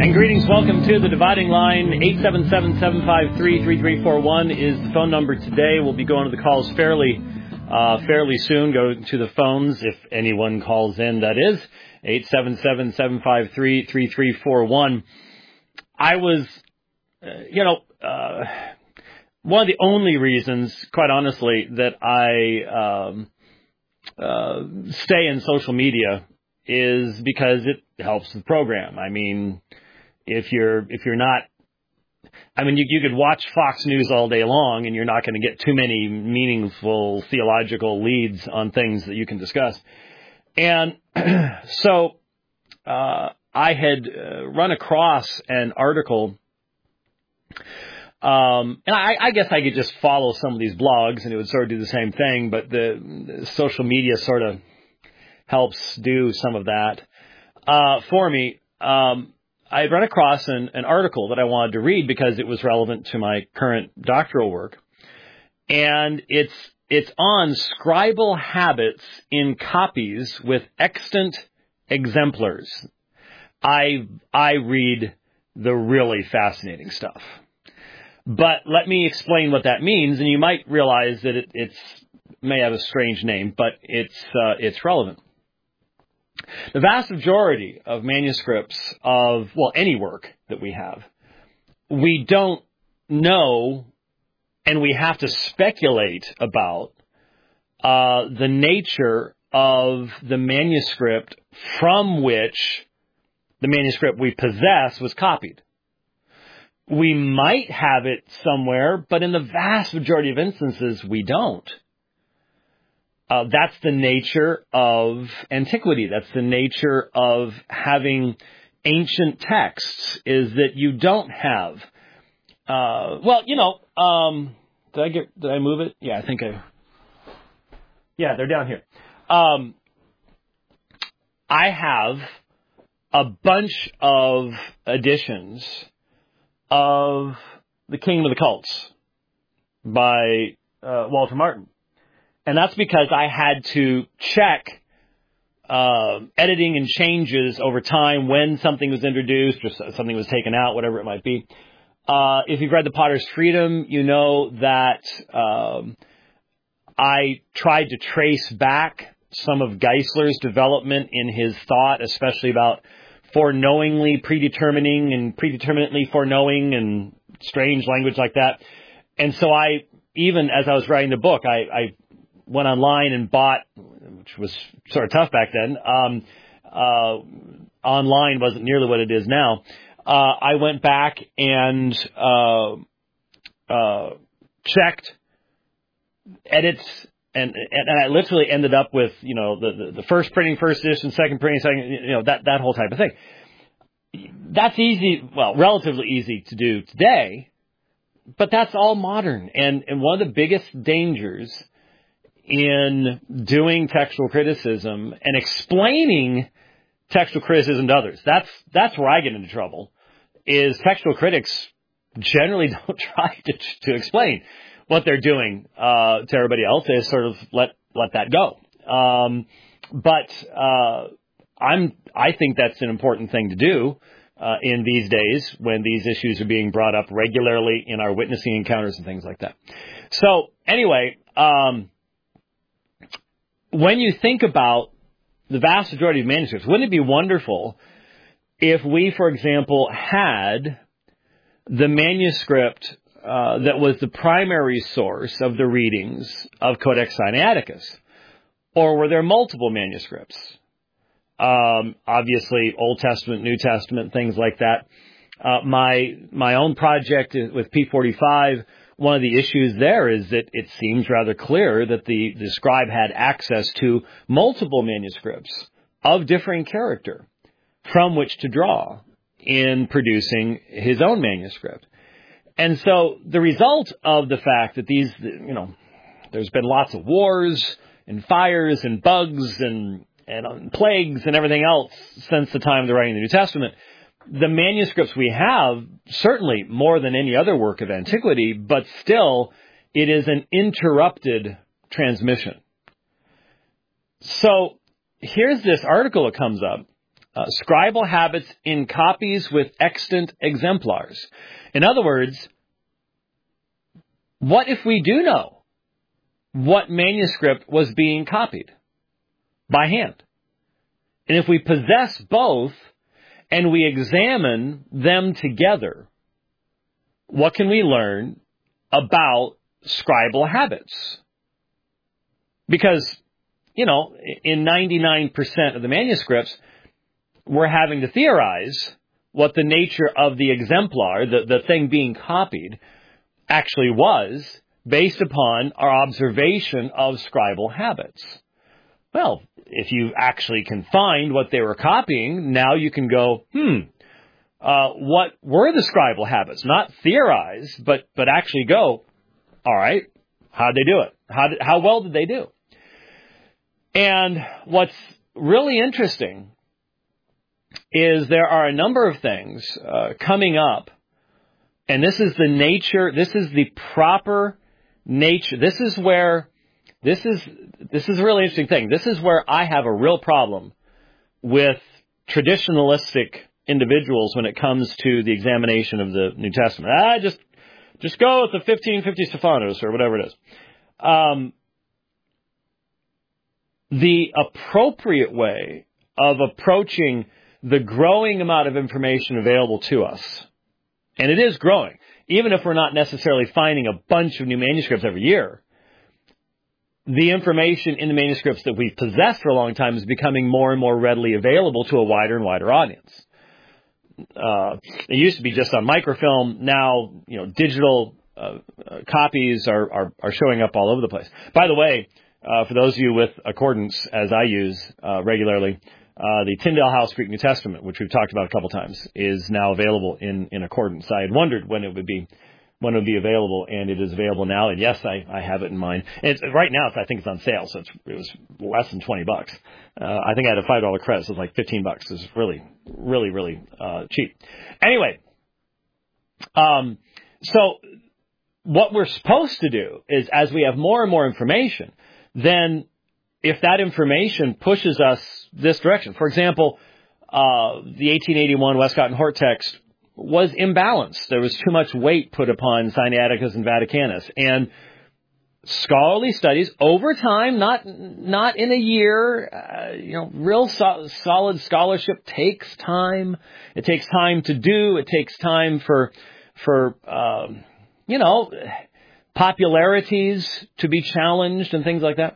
And greetings, welcome to the Dividing Line. 877-753-3341 is the phone number today. We'll be going to the calls fairly soon. Go to the phones if anyone calls in, that is. 877-753-3341. I was, one of the only reasons, quite honestly, that I stay in social media is because it helps the program. I mean, if you're not, you could watch Fox News all day long and you're not going to get too many meaningful theological leads on things that you can discuss. And so I had run across an article, and I guess I could just follow some of these blogs and it would sort of do the same thing, but the social media sort of helps do some of that for me. I had run across an article that I wanted to read because it was relevant to my current doctoral work. And it's on scribal habits in copies with extant exemplars. I read the really fascinating stuff. But let me explain what that means, and you might realize that it may have a strange name, but it's relevant. The vast majority of manuscripts of, any work that we have, we don't know and we have to speculate about the nature of the manuscript from which the manuscript we possess was copied. We might have it somewhere, but in the vast majority of instances, we don't. That's the nature of antiquity. That's the nature of having ancient texts, is that you don't have, did I move it? Yeah, they're down here. I have a bunch of editions of The Kingdom of the Cults by Walter Martin. And that's because I had to check editing and changes over time when something was introduced or something was taken out, whatever it might be. If you've read The Potter's Freedom, you know that I tried to trace back some of Geisler's development in his thought, especially about foreknowingly predetermining and predeterminately foreknowing and strange language like that. And so even as I was writing the book, I went online and bought, which was sort of tough back then. Online wasn't nearly what it is now. I went back and checked edits, and I literally ended up with, the first printing, first edition, second printing, second, that whole type of thing. That's easy, relatively easy to do today, but that's all modern. And one of the biggest dangers in doing textual criticism and explaining textual criticism to others, that's where I get into trouble, is textual critics generally don't try to explain what they're doing to everybody else. They sort of let that go. I think that's an important thing to do in these days when these issues are being brought up regularly in our witnessing encounters and things like that. So anyway, when you think about the vast majority of manuscripts, wouldn't it be wonderful if we, for example, had the manuscript that was the primary source of the readings of Codex Sinaiticus? Or were there multiple manuscripts? Obviously, Old Testament, New Testament, things like that. My own project with P45, one of the issues there is that it seems rather clear that the scribe had access to multiple manuscripts of differing character from which to draw in producing his own manuscript. And so the result of the fact that these, there's been lots of wars and fires and bugs and plagues and everything else since the time of the writing of the New Testament, the manuscripts we have, certainly more than any other work of antiquity, but still it is an interrupted transmission. So here's this article that comes up scribal habits in copies with extant exemplars. In other words, what if we do know what manuscript was being copied by hand? And if we possess both and we examine them together, what can we learn about scribal habits? Because, in 99% of the manuscripts, we're having to theorize what the nature of the exemplar, the thing being copied, actually was based upon our observation of scribal habits. Well, if you actually can find what they were copying, now you can go, what were the scribal habits? Not theorize, but actually go, all right, how'd they do it? How well did they do? And what's really interesting is there are a number of things coming up, and this is the proper nature. This is a really interesting thing. This is where I have a real problem with traditionalistic individuals when it comes to the examination of the New Testament. Just go with the 1550 Stephanos or whatever it is. The appropriate way of approaching the growing amount of information available to us, and it is growing, even if we're not necessarily finding a bunch of new manuscripts every year, the information in the manuscripts that we've possessed for a long time is becoming more and more readily available to a wider and wider audience. It used to be just on microfilm. Now, digital copies are showing up all over the place. By the way, for those of you with Accordance, as I use regularly, the Tyndale House Greek New Testament, which we've talked about a couple times, is now available in Accordance. I had wondered when it would be available, and it is available now. And yes, I have it in mind. Right now, I think it's on sale, so it was less than $20. I think I had a $5 credit, so it was like $15. It's really, really, really cheap. Anyway, so what we're supposed to do is, as we have more and more information, then if that information pushes us this direction, for example, the 1881 Westcott and Hort text was imbalanced. There was too much weight put upon Sinaiticus and Vaticanus. And scholarly studies over time, not in a year, real solid scholarship takes time. It takes time to do. It takes time for popularities to be challenged and things like that.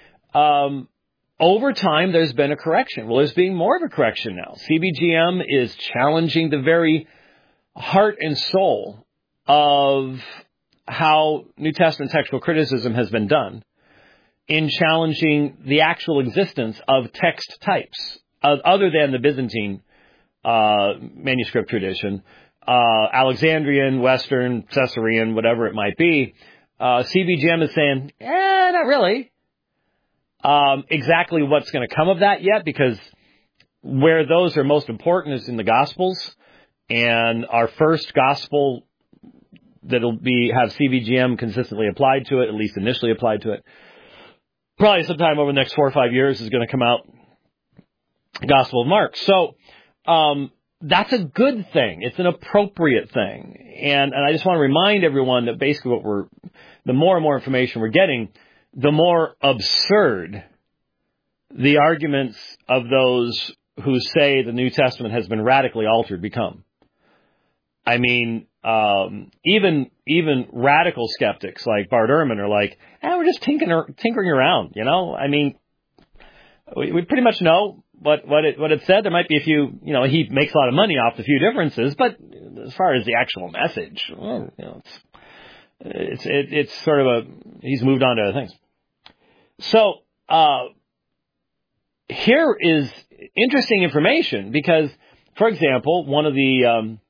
Over time, there's been a correction. Well, there's being more of a correction now. CBGM is challenging the very heart and soul of how New Testament textual criticism has been done in challenging the actual existence of text types other than the Byzantine manuscript tradition, Alexandrian, Western, Caesarean, whatever it might be. CBGM is saying, not really. Exactly what's going to come of that yet, because where those are most important is in the Gospels. And our first gospel that'll have CBGM consistently applied to it, at least initially applied to it, probably sometime over the next 4 or 5 years is going to come out, Gospel of Mark. So that's a good thing. It's an appropriate thing. And I just want to remind everyone that basically the more and more information we're getting, the more absurd the arguments of those who say the New Testament has been radically altered become. I mean, even radical skeptics like Bart Ehrman are like, we're just tinkering around, I mean, we pretty much know what it said. There might be a few, he makes a lot of money off the few differences, but as far as the actual message, it's sort of he's moved on to other things. So, here is interesting information because, for example, one of the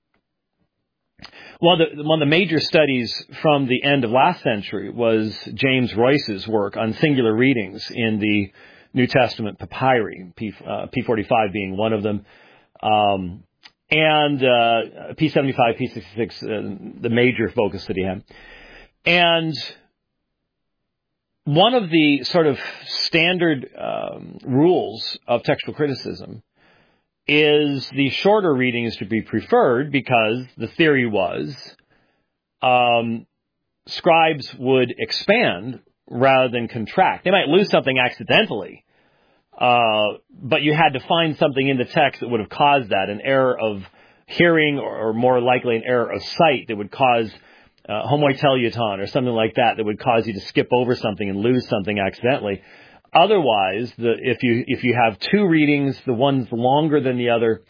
major studies from the end of last century was James Royce's work on singular readings in the New Testament papyri, P45 being one of them, and P75, P66, the major focus that he had. And one of the sort of standard rules of textual criticism is the shorter reading is to be preferred because the theory was scribes would expand rather than contract. They might lose something accidentally, but you had to find something in the text that would have caused that, an error of hearing or more likely an error of sight that would cause homoiteleuton or something like that would cause you to skip over something and lose something accidentally. Otherwise, if you have two readings, the one's longer than the other,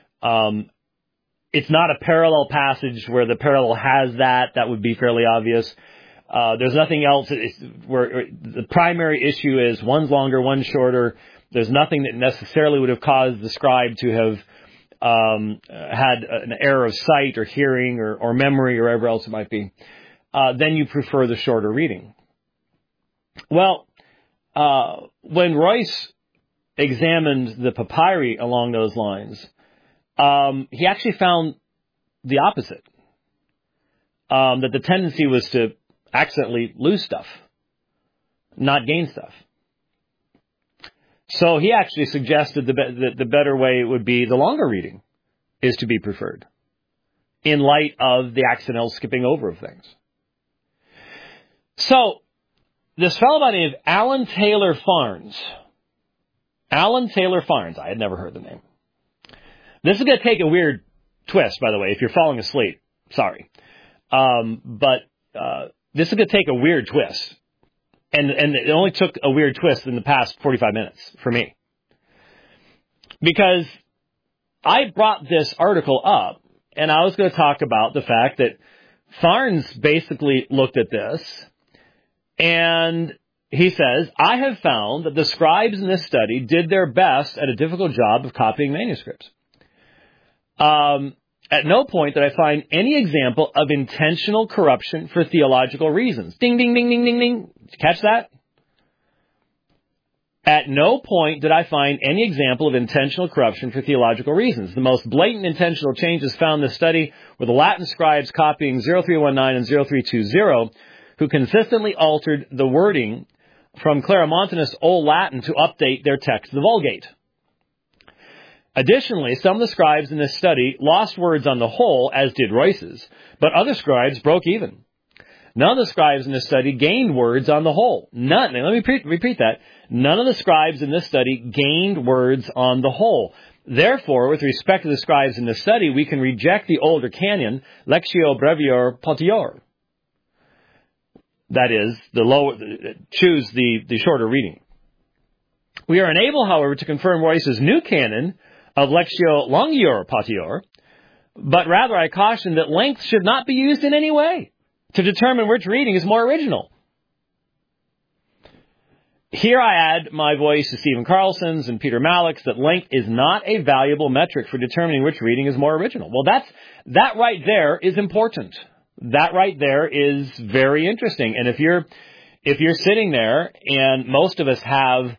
it's not a parallel passage where the parallel has that would be fairly obvious. There's nothing else where the primary issue is one's longer, one's shorter. There's nothing that necessarily would have caused the scribe to have had an error of sight or hearing or memory or whatever else it might be. Then you prefer the shorter reading. Well, when Royce examined the papyri along those lines, he actually found the opposite. That the tendency was to accidentally lose stuff, not gain stuff. So he actually suggested that the better way would be the longer reading is to be preferred in light of the accidental skipping over of things. So this fellow by the name of Alan Taylor Farnes, I had never heard the name. This is going to take a weird twist, by the way, if you're falling asleep. Sorry. But this is going to take a weird twist. And it only took a weird twist in the past 45 minutes for me. Because I brought this article up, and I was going to talk about the fact that Farnes basically looked at this, and he says, I have found that the scribes in this study did their best at a difficult job of copying manuscripts. At no point did I find any example of intentional corruption for theological reasons. Ding, ding, ding, ding, ding, ding. Did you catch that? At no point did I find any example of intentional corruption for theological reasons. The most blatant intentional changes found in this study were the Latin scribes copying 0319 and 0320, who consistently altered the wording from Claromontanus Old Latin to update their text of the Vulgate. Additionally, some of the scribes in this study lost words on the whole, as did Royce's, but other scribes broke even. None of the scribes in this study gained words on the whole. None. Now, let me repeat that. None of the scribes in this study gained words on the whole. Therefore, with respect to the scribes in this study, we can reject the older canon, Lectio Brevior Potior. That is, choose the shorter reading. We are unable, however, to confirm Royce's new canon of Lectio Longior Potior, but rather I caution that length should not be used in any way to determine which reading is more original. Here I add my voice to Stephen Carlson's and Peter Malek's that length is not a valuable metric for determining which reading is more original. Well, that right there is important. That right there is very interesting. And if you're sitting there, and most of us have,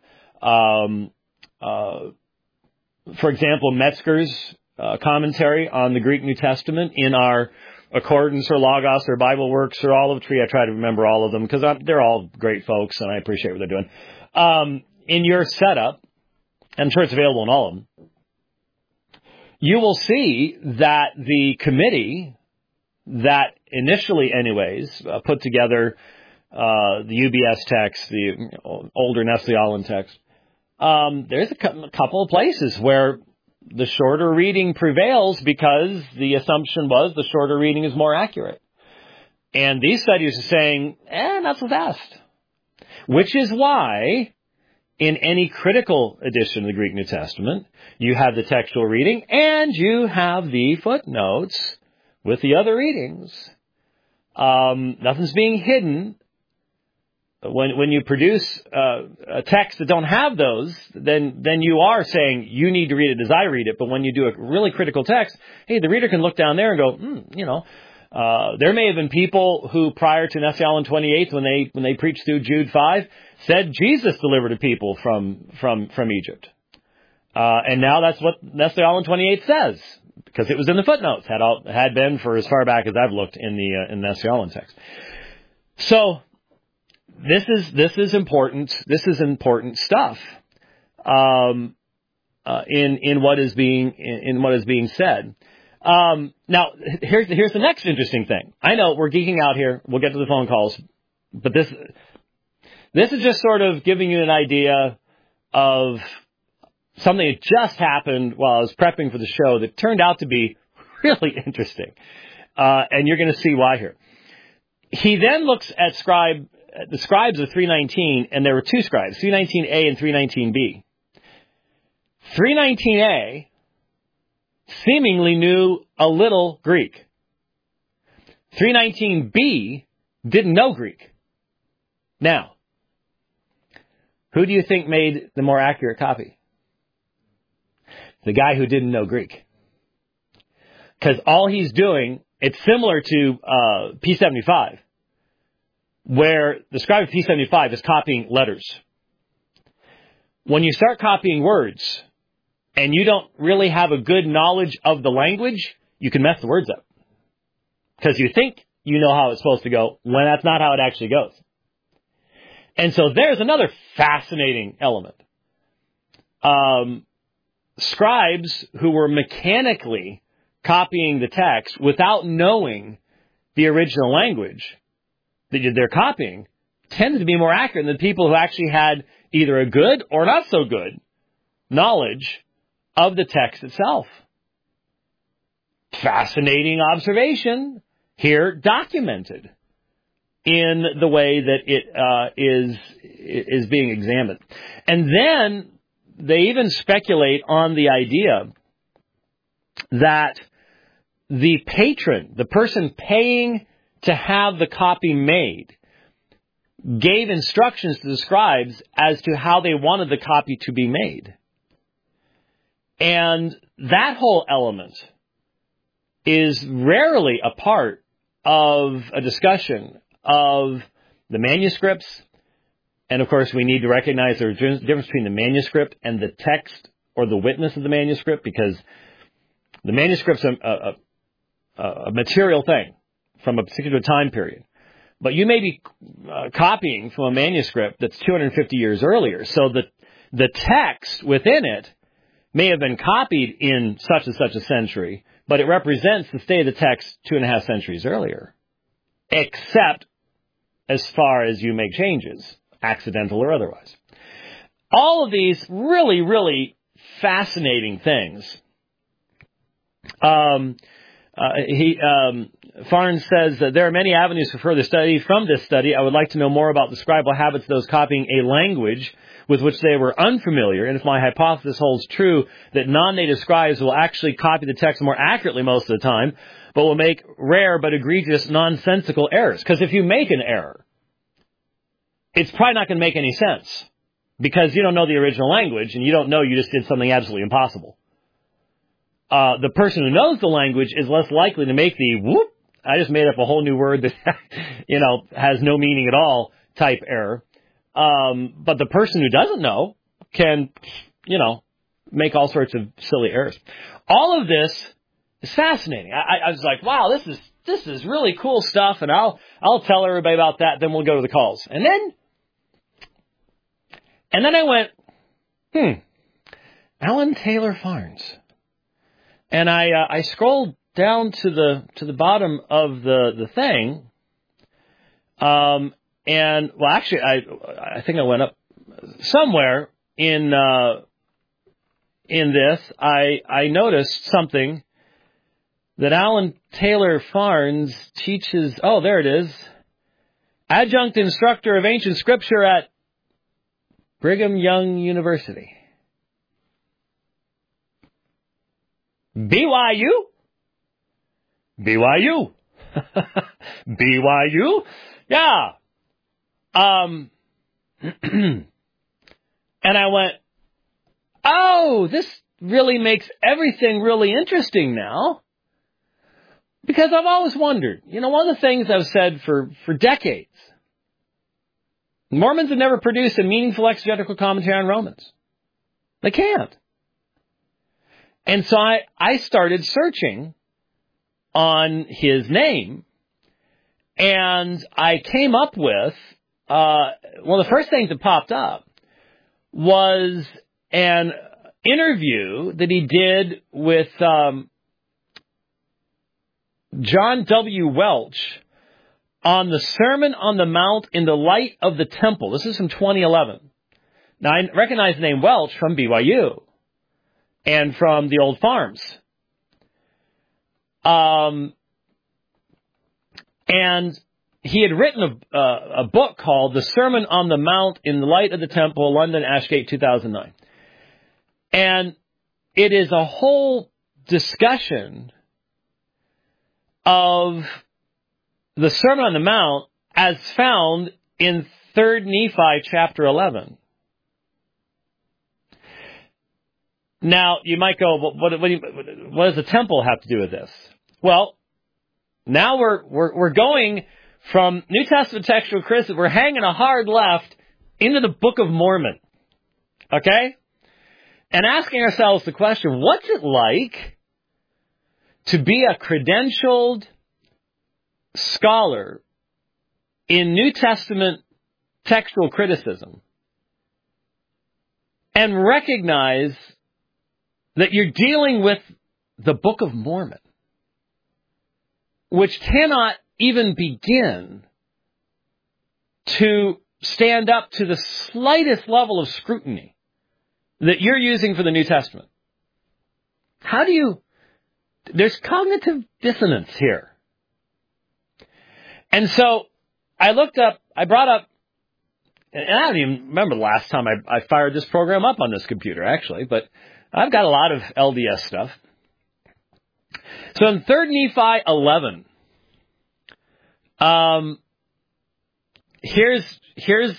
for example, Metzger's commentary on the Greek New Testament in our Accordance or Logos or Bible Works or Olive Tree. I try to remember all of them because they're all great folks and I appreciate what they're doing. In your setup, I'm sure it's available in all of them, you will see that the committee that initially anyways put together the UBS text, the older Nestle-Aland text, there's a couple of places where the shorter reading prevails because the assumption was the shorter reading is more accurate. And these studies are saying, not so fast. Which is why in any critical edition of the Greek New Testament, you have the textual reading and you have the footnotes with the other readings. Nothing's being hidden. When you produce a text that don't have those, then you are saying you need to read it as I read it. But when you do a really critical text, hey, the reader can look down there and go, there may have been people who prior to Nestle-Aland 28, when they preached through Jude 5, said Jesus delivered a people from Egypt. And now that's what Nestle-Aland 28 says, because it was in the footnotes, had been for as far back as I've looked in the Nestle-Aland text. So this is important. This is important stuff. in what is being said. Now, here's the next interesting thing. I know we're geeking out here. We'll get to the phone calls, but this is just sort of giving you an idea of something that just happened while I was prepping for the show that turned out to be really interesting, and you're going to see why here. He then looks at the scribes of 319, and there were two scribes, 319A and 319B. 319A seemingly knew a little Greek. 319B didn't know Greek. Now, who do you think made the more accurate copy? The guy who didn't know Greek. Because all he's doing, it's similar to P75, where the scribe of P75 is copying letters. When you start copying words, and you don't really have a good knowledge of the language, you can mess the words up. Because you think you know how it's supposed to go, when that's not how it actually goes. And so there's another fascinating element. Scribes who were mechanically copying the text without knowing the original language that they're copying tended to be more accurate than people who actually had either a good or not so good knowledge of the text itself. Fascinating observation here, documented in the way that it is being examined. And then they even speculate on the idea that the patron, the person paying to have the copy made, gave instructions to the scribes as to how they wanted the copy to be made. And that whole element is rarely a part of a discussion of the manuscripts. And of course, we need to recognize there's a difference between the manuscript and the text or the witness of the manuscript, because the manuscript's a material thing from a particular time period. But you may be copying from a manuscript that's 250 years earlier. So the text within it may have been copied in such and such a century, but it represents the state of the text 2.5 centuries earlier, except as far as you make changes, accidental or otherwise. All of these really, really fascinating things. Farnes says that there are many avenues for further study. From this study, I would like to know more about the scribal habits of those copying a language with which they were unfamiliar, and if my hypothesis holds true that non-native scribes will actually copy the text more accurately most of the time, but will make rare but egregious nonsensical errors. Because if you make an error, it's probably not going to make any sense, because you don't know the original language, and you don't know you just did something absolutely impossible. The person who knows the language is less likely to make the whoop, I just made up a whole new word that, has no meaning at all type error. But the person who doesn't know can, make all sorts of silly errors. All of this is fascinating. I was like, wow, this is really cool stuff, and I'll tell everybody about that, then we'll go to the calls. And then I went, Alan Taylor Farnes. And I scrolled down to the bottom of the thing, and well, actually, I think I went up somewhere in this. I noticed something that Alan Taylor Farnes teaches. Oh, there it is. Adjunct instructor of ancient scripture at Brigham Young University. BYU? BYU. BYU? Yeah. And I went, oh, this really makes everything really interesting now. Because I've always wondered, one of the things I've said for decades, Mormons have never produced a meaningful exegetical commentary on Romans. They can't. And so I started searching on his name, and I came up with, one of the first things that popped up was an interview that he did with John W. Welch on the Sermon on the Mount in the Light of the Temple. This is from 2011. Now, I recognize the name Welch from BYU and from the old farms. And he had written a book called The Sermon on the Mount in the Light of the Temple, London, Ashgate, 2009. And it is a whole discussion of the Sermon on the Mount as found in 3 Nephi chapter 11. Now, you might go, what does the temple have to do with this? Well, now we're going from New Testament textual criticism, we're hanging a hard left into the Book of Mormon. Okay? And asking ourselves the question, what's it like to be a credentialed scholar in New Testament textual criticism and recognize that you're dealing with the Book of Mormon, which cannot even begin to stand up to the slightest level of scrutiny that you're using for the New Testament? There's cognitive dissonance here. And so I brought up, and I don't even remember the last time I fired this program up on this computer, actually, but I've got a lot of LDS stuff. So in 3 Nephi 11, here's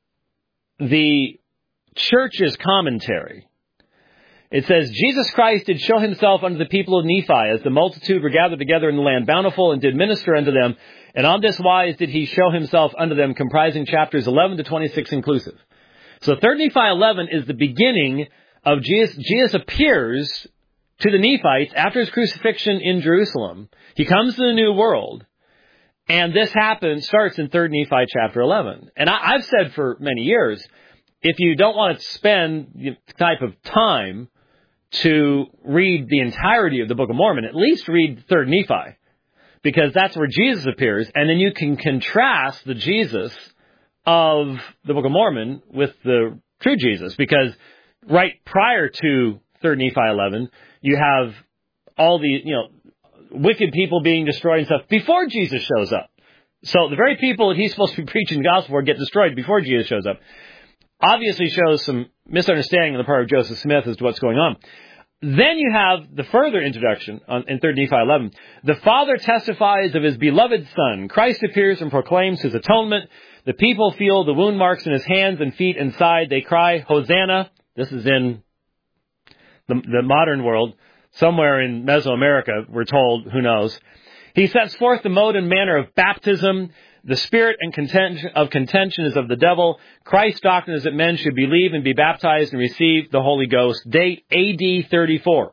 the church's commentary. It says, Jesus Christ did show himself unto the people of Nephi, as the multitude were gathered together in the land bountiful, and did minister unto them. And on this wise did he show himself unto them, comprising chapters 11 to 26 inclusive. So 3 Nephi 11 is the beginning of Jesus. Jesus appears to the Nephites after his crucifixion in Jerusalem. He comes to the New World. And this starts in 3 Nephi chapter 11. And I've said for many years, if you don't want to spend the type of time to read the entirety of the Book of Mormon, at least read 3 Nephi, because that's where Jesus appears, and then you can contrast the Jesus of the Book of Mormon with the true Jesus, because right prior to 3 Nephi 11, you have all the, wicked people being destroyed and stuff before Jesus shows up. So the very people that he's supposed to be preaching the gospel for get destroyed before Jesus shows up. Obviously shows some misunderstanding on the part of Joseph Smith as to what's going on. Then you have the further introduction in 3 Nephi 11. The Father testifies of his beloved Son. Christ appears and proclaims his atonement. The people feel the wound marks in his hands and feet and side. They cry, Hosanna. This is in the modern world. Somewhere in Mesoamerica, we're told, who knows. He sets forth the mode and manner of baptism. The spirit and contention is of the devil. Christ's doctrine is that men should believe and be baptized and receive the Holy Ghost. Date AD 34.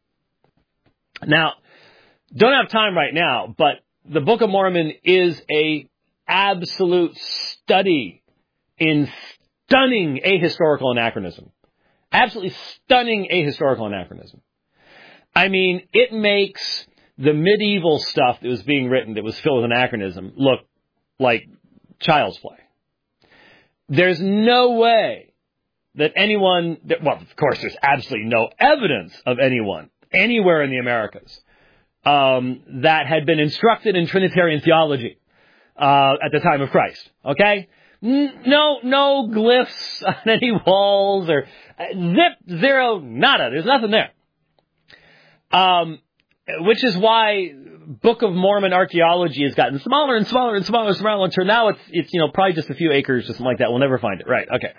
Now, don't have time right now, but the Book of Mormon is a absolute study in stunning ahistorical anachronism. Absolutely stunning ahistorical anachronism. I mean, it makes the medieval stuff that was being written that was filled with anachronism look like child's play. There's no way that anyone, of course there's absolutely no evidence of anyone anywhere in the Americas that had been instructed in Trinitarian theology at the time of Christ. Okay? No glyphs on any walls or zip, zero, nada. There's nothing there. Which is why Book of Mormon archaeology has gotten smaller and smaller and smaller and smaller until now it's probably just a few acres, just something like that. We'll never find it. Right. Okay.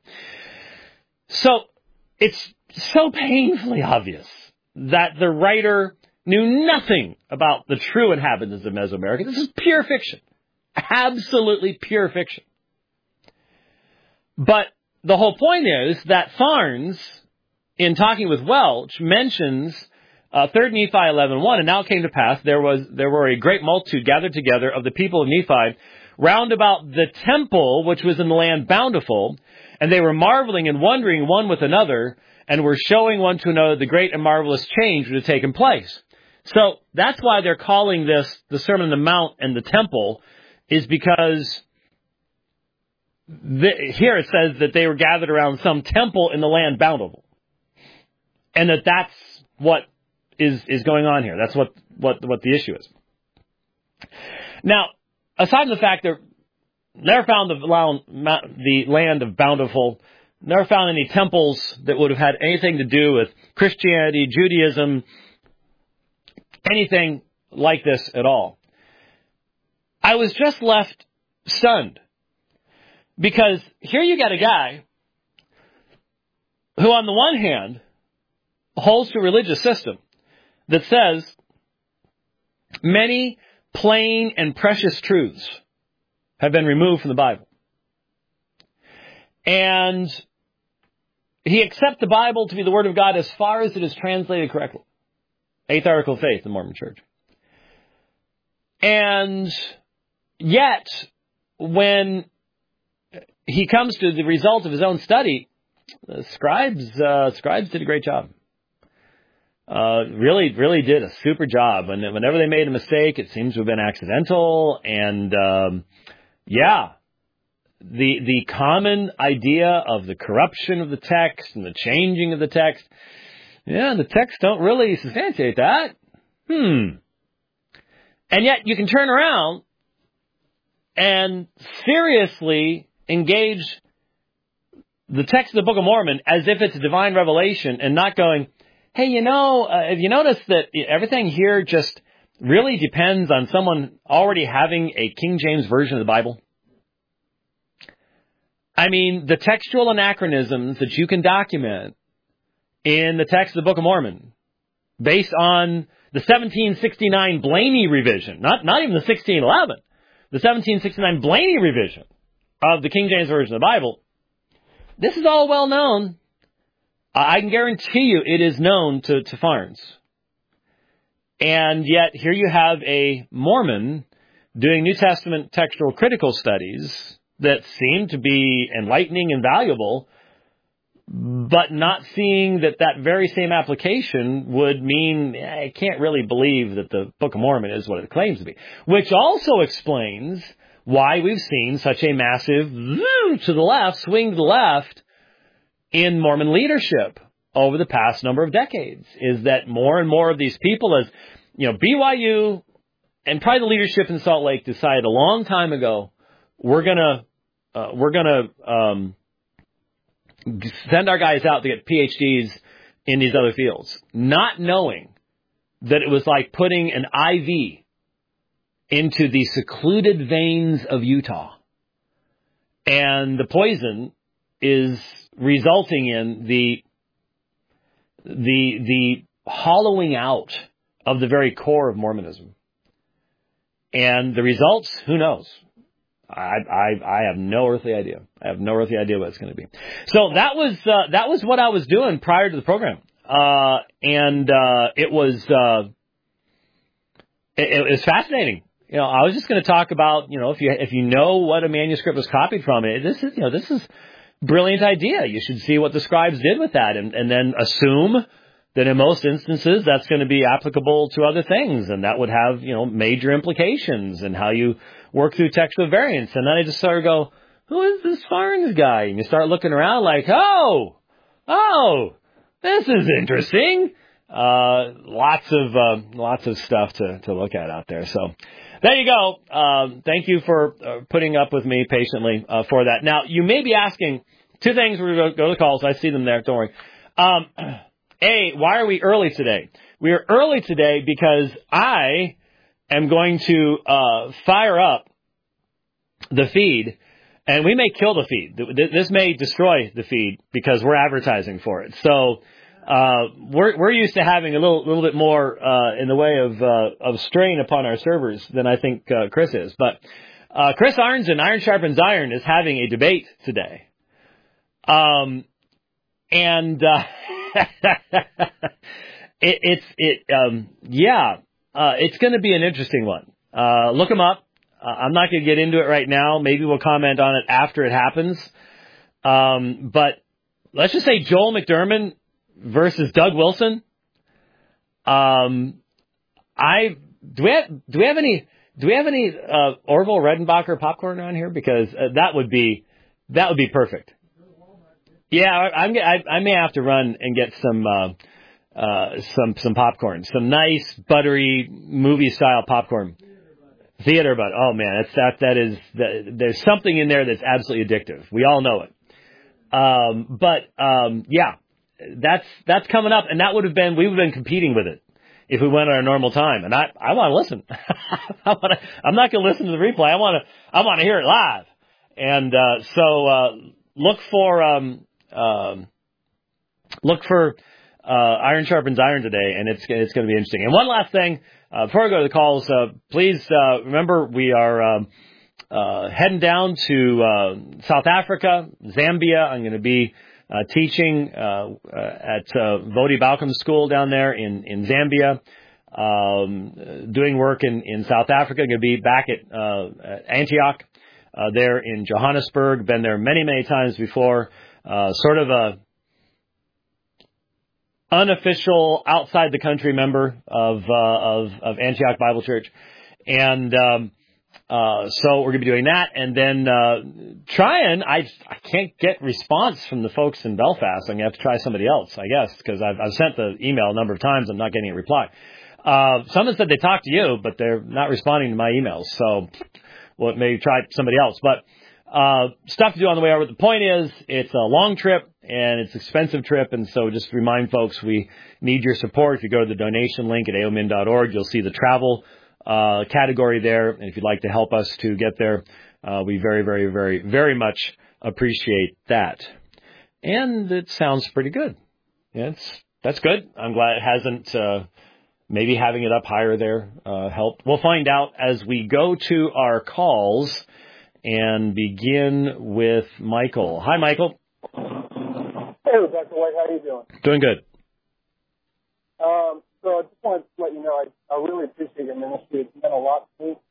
So it's so painfully obvious that the writer knew nothing about the true inhabitants of Mesoamerica. This is pure fiction. Absolutely pure fiction. But the whole point is that Farnes, in talking with Welch, mentions 3 Nephi 11:1, and now it came to pass, there were a great multitude gathered together of the people of Nephi round about the temple which was in the land bountiful, and they were marveling and wondering one with another, and were showing one to another the great and marvelous change that had taken place. So that's why they're calling this the Sermon on the Mount and the temple, is because here it says that they were gathered around some temple in the land bountiful. And that's what is going on here. That's what the issue is. Now, aside from the fact that never found the land of bountiful, never found any temples that would have had anything to do with Christianity, Judaism, anything like this at all. I was just left stunned. Because here you got a guy who on the one hand holds to a religious system that says many plain and precious truths have been removed from the Bible. And he accepts the Bible to be the Word of God as far as it is translated correctly. Eighth Article of Faith in the Mormon Church. And yet, when he comes to the result of his own study, the scribes did a great job. Really did a super job. And whenever they made a mistake, it seems to have been accidental. And the common idea of the corruption of the text and the changing of the text, the texts don't really substantiate that. And yet you can turn around and seriously engage the text of the Book of Mormon as if it's a divine revelation and not going, hey, have you noticed that everything here just really depends on someone already having a King James version of the Bible? I mean, the textual anachronisms that you can document in the text of the Book of Mormon based on the 1769 Blaney revision, not even the 1611, the 1769 Blaney revision of the King James Version of the Bible, this is all well known. I can guarantee you it is known to foreigners. And yet here you have a Mormon doing New Testament textual critical studies that seem to be enlightening and valuable, but not seeing that very same application would mean, I can't really believe that the Book of Mormon is what it claims to be. Which also explains why we've seen such a massive swing to the left in Mormon leadership over the past number of decades, is that more and more of these people, as BYU and probably the leadership in Salt Lake decided a long time ago, we're gonna send our guys out to get PhDs in these other fields, not knowing that it was like putting an IV into the secluded veins of Utah. And the poison is resulting in the hollowing out of the very core of Mormonism. And the results, who knows? I have no earthly idea. I have no earthly idea what it's going to be. So that was what I was doing prior to the program. It was fascinating. I was just going to talk about, if you know what a manuscript was copied from, this is brilliant idea. You should see what the scribes did with that, and then assume that in most instances that's going to be applicable to other things, and that would have, major implications in how you work through textual variants. And then I just sort of go, who is this Farnes guy? And you start looking around like, oh, this is interesting. Lots of stuff to look at out there. So there you go. Thank you for putting up with me patiently for that. Now, you may be asking two things. We're going to go to the calls. I see them there. Don't worry. Why are we early today? We are early today because I am going to fire up the feed, and we may kill the feed. This may destroy the feed because we're advertising for it. So we're used to having a little bit more in the way of strain upon our servers than I think Chris is. But Chris Arnzen, Iron Sharpens Iron, is having a debate today. It's going to be an interesting one. Look him up. I'm not going to get into it right now. Maybe we'll comment on it after it happens. But let's just say Joel McDermott versus Doug Wilson. Do we have any Orville Redenbacher popcorn around here? Because that would be perfect. Yeah, I may have to run and get some popcorn, some nice buttery movie style popcorn. Theater Bud. Oh man, there's something in there that's absolutely addictive. We all know it. Yeah, that's coming up, and we would have been competing with it if we went at our normal time. And I want to listen. I'm not going to listen to the replay. I want to hear it live. And so look for Iron Sharpens Iron today, and it's going to be interesting. And one last thing. Before I go to the calls, please remember we are heading down to South Africa, Zambia. I'm going to be teaching at Vodi Balcom School down there in Zambia, doing work in South Africa. I'm going to be back at Antioch there in Johannesburg. Been there many, many times before. Sort of a unofficial outside the country member of Antioch Bible Church. And so we're going to be doing that, and then I can't get response from the folks in Belfast. I'm going to have to try somebody else, I guess, because I've sent the email a number of times. I'm not getting a reply. Someone said they talked to you, but they're not responding to my emails. So well, maybe try somebody else. But stuff to do on the way over. The point is, it's a long trip and it's an expensive trip, and so just remind folks we need your support. If you go to the donation link at aomin.org, you'll see the travel category there, and if you'd like to help us to get there, we very, very, very, very much appreciate that. And it sounds pretty good. Yeah, that's good. I'm glad it hasn't. Maybe having it up higher there helped. We'll find out as we go to our calls and begin with Michael. Hi, Michael. Hey, Dr. White, how are you doing? Doing good. So I just wanted to let you know I really appreciate your ministry. It's meant a lot to me.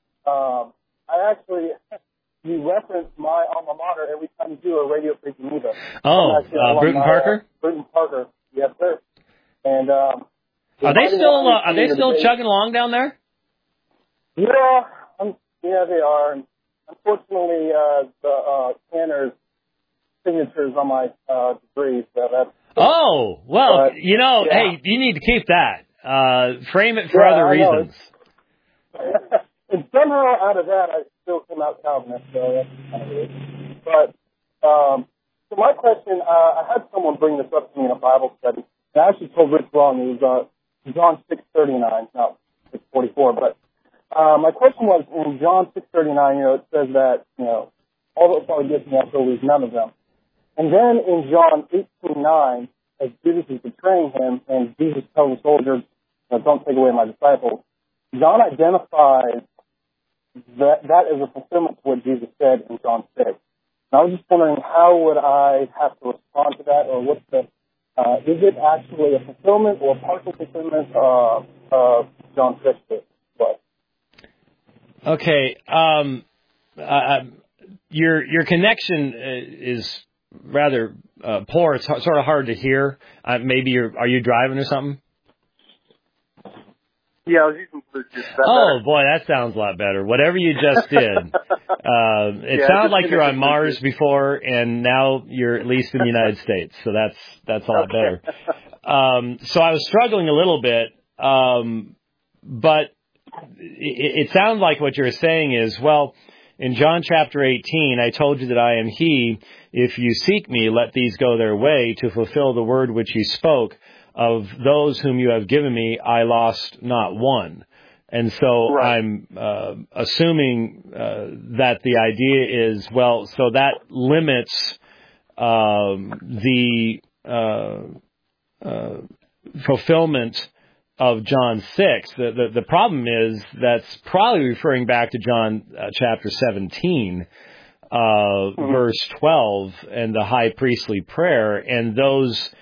You reference my alma mater every time you do a Radio Free Geneva. Oh, Bruton Parker? Bruton Parker, yes, sir. And are they still chugging along down there? Yeah, they are. And unfortunately, the Tanner's signatures on my degree, so that's. Oh, well, yeah. Hey, you need to keep that. Frame it for other reasons. And somehow out of that, I still come out Calvinist, so that's kind of weird. But, so my question, I had someone bring this up to me in a Bible study, and I actually told Rich wrong. It was John 6:39, not 6:44, but my question was, in John 6:39, it says that, all those Father gives me, I shall lose none of them. And then in John 18:9, as Jesus is betraying him, and Jesus tells the soldiers, don't take away my disciples, John identifies that as a fulfillment to what Jesus said in John 6. And I was just wondering, how would I have to respond to that, or what's the, is it actually a fulfillment or a partial fulfillment of John 6? What? Okay, your connection is rather poor. It's sort of hard to hear. Maybe are you driving or something? Yeah, I was using Bluetooth. Oh, boy, that sounds a lot better. Whatever you just did. It sounded like you're on Mars before, and now you're at least in the United States. So that's a lot better. So I was struggling a little bit, but it sounds like what you're saying is, well, in John chapter 18, I told you that I am He. If you seek me, let these go their way to fulfill the word which He spoke. Of those whom you have given me, I lost not one. And so right. I'm assuming that the idea is, well, so that limits the fulfillment of John 6. The problem is that's probably referring back to John chapter 17, verse 12, and the high priestly prayer, and those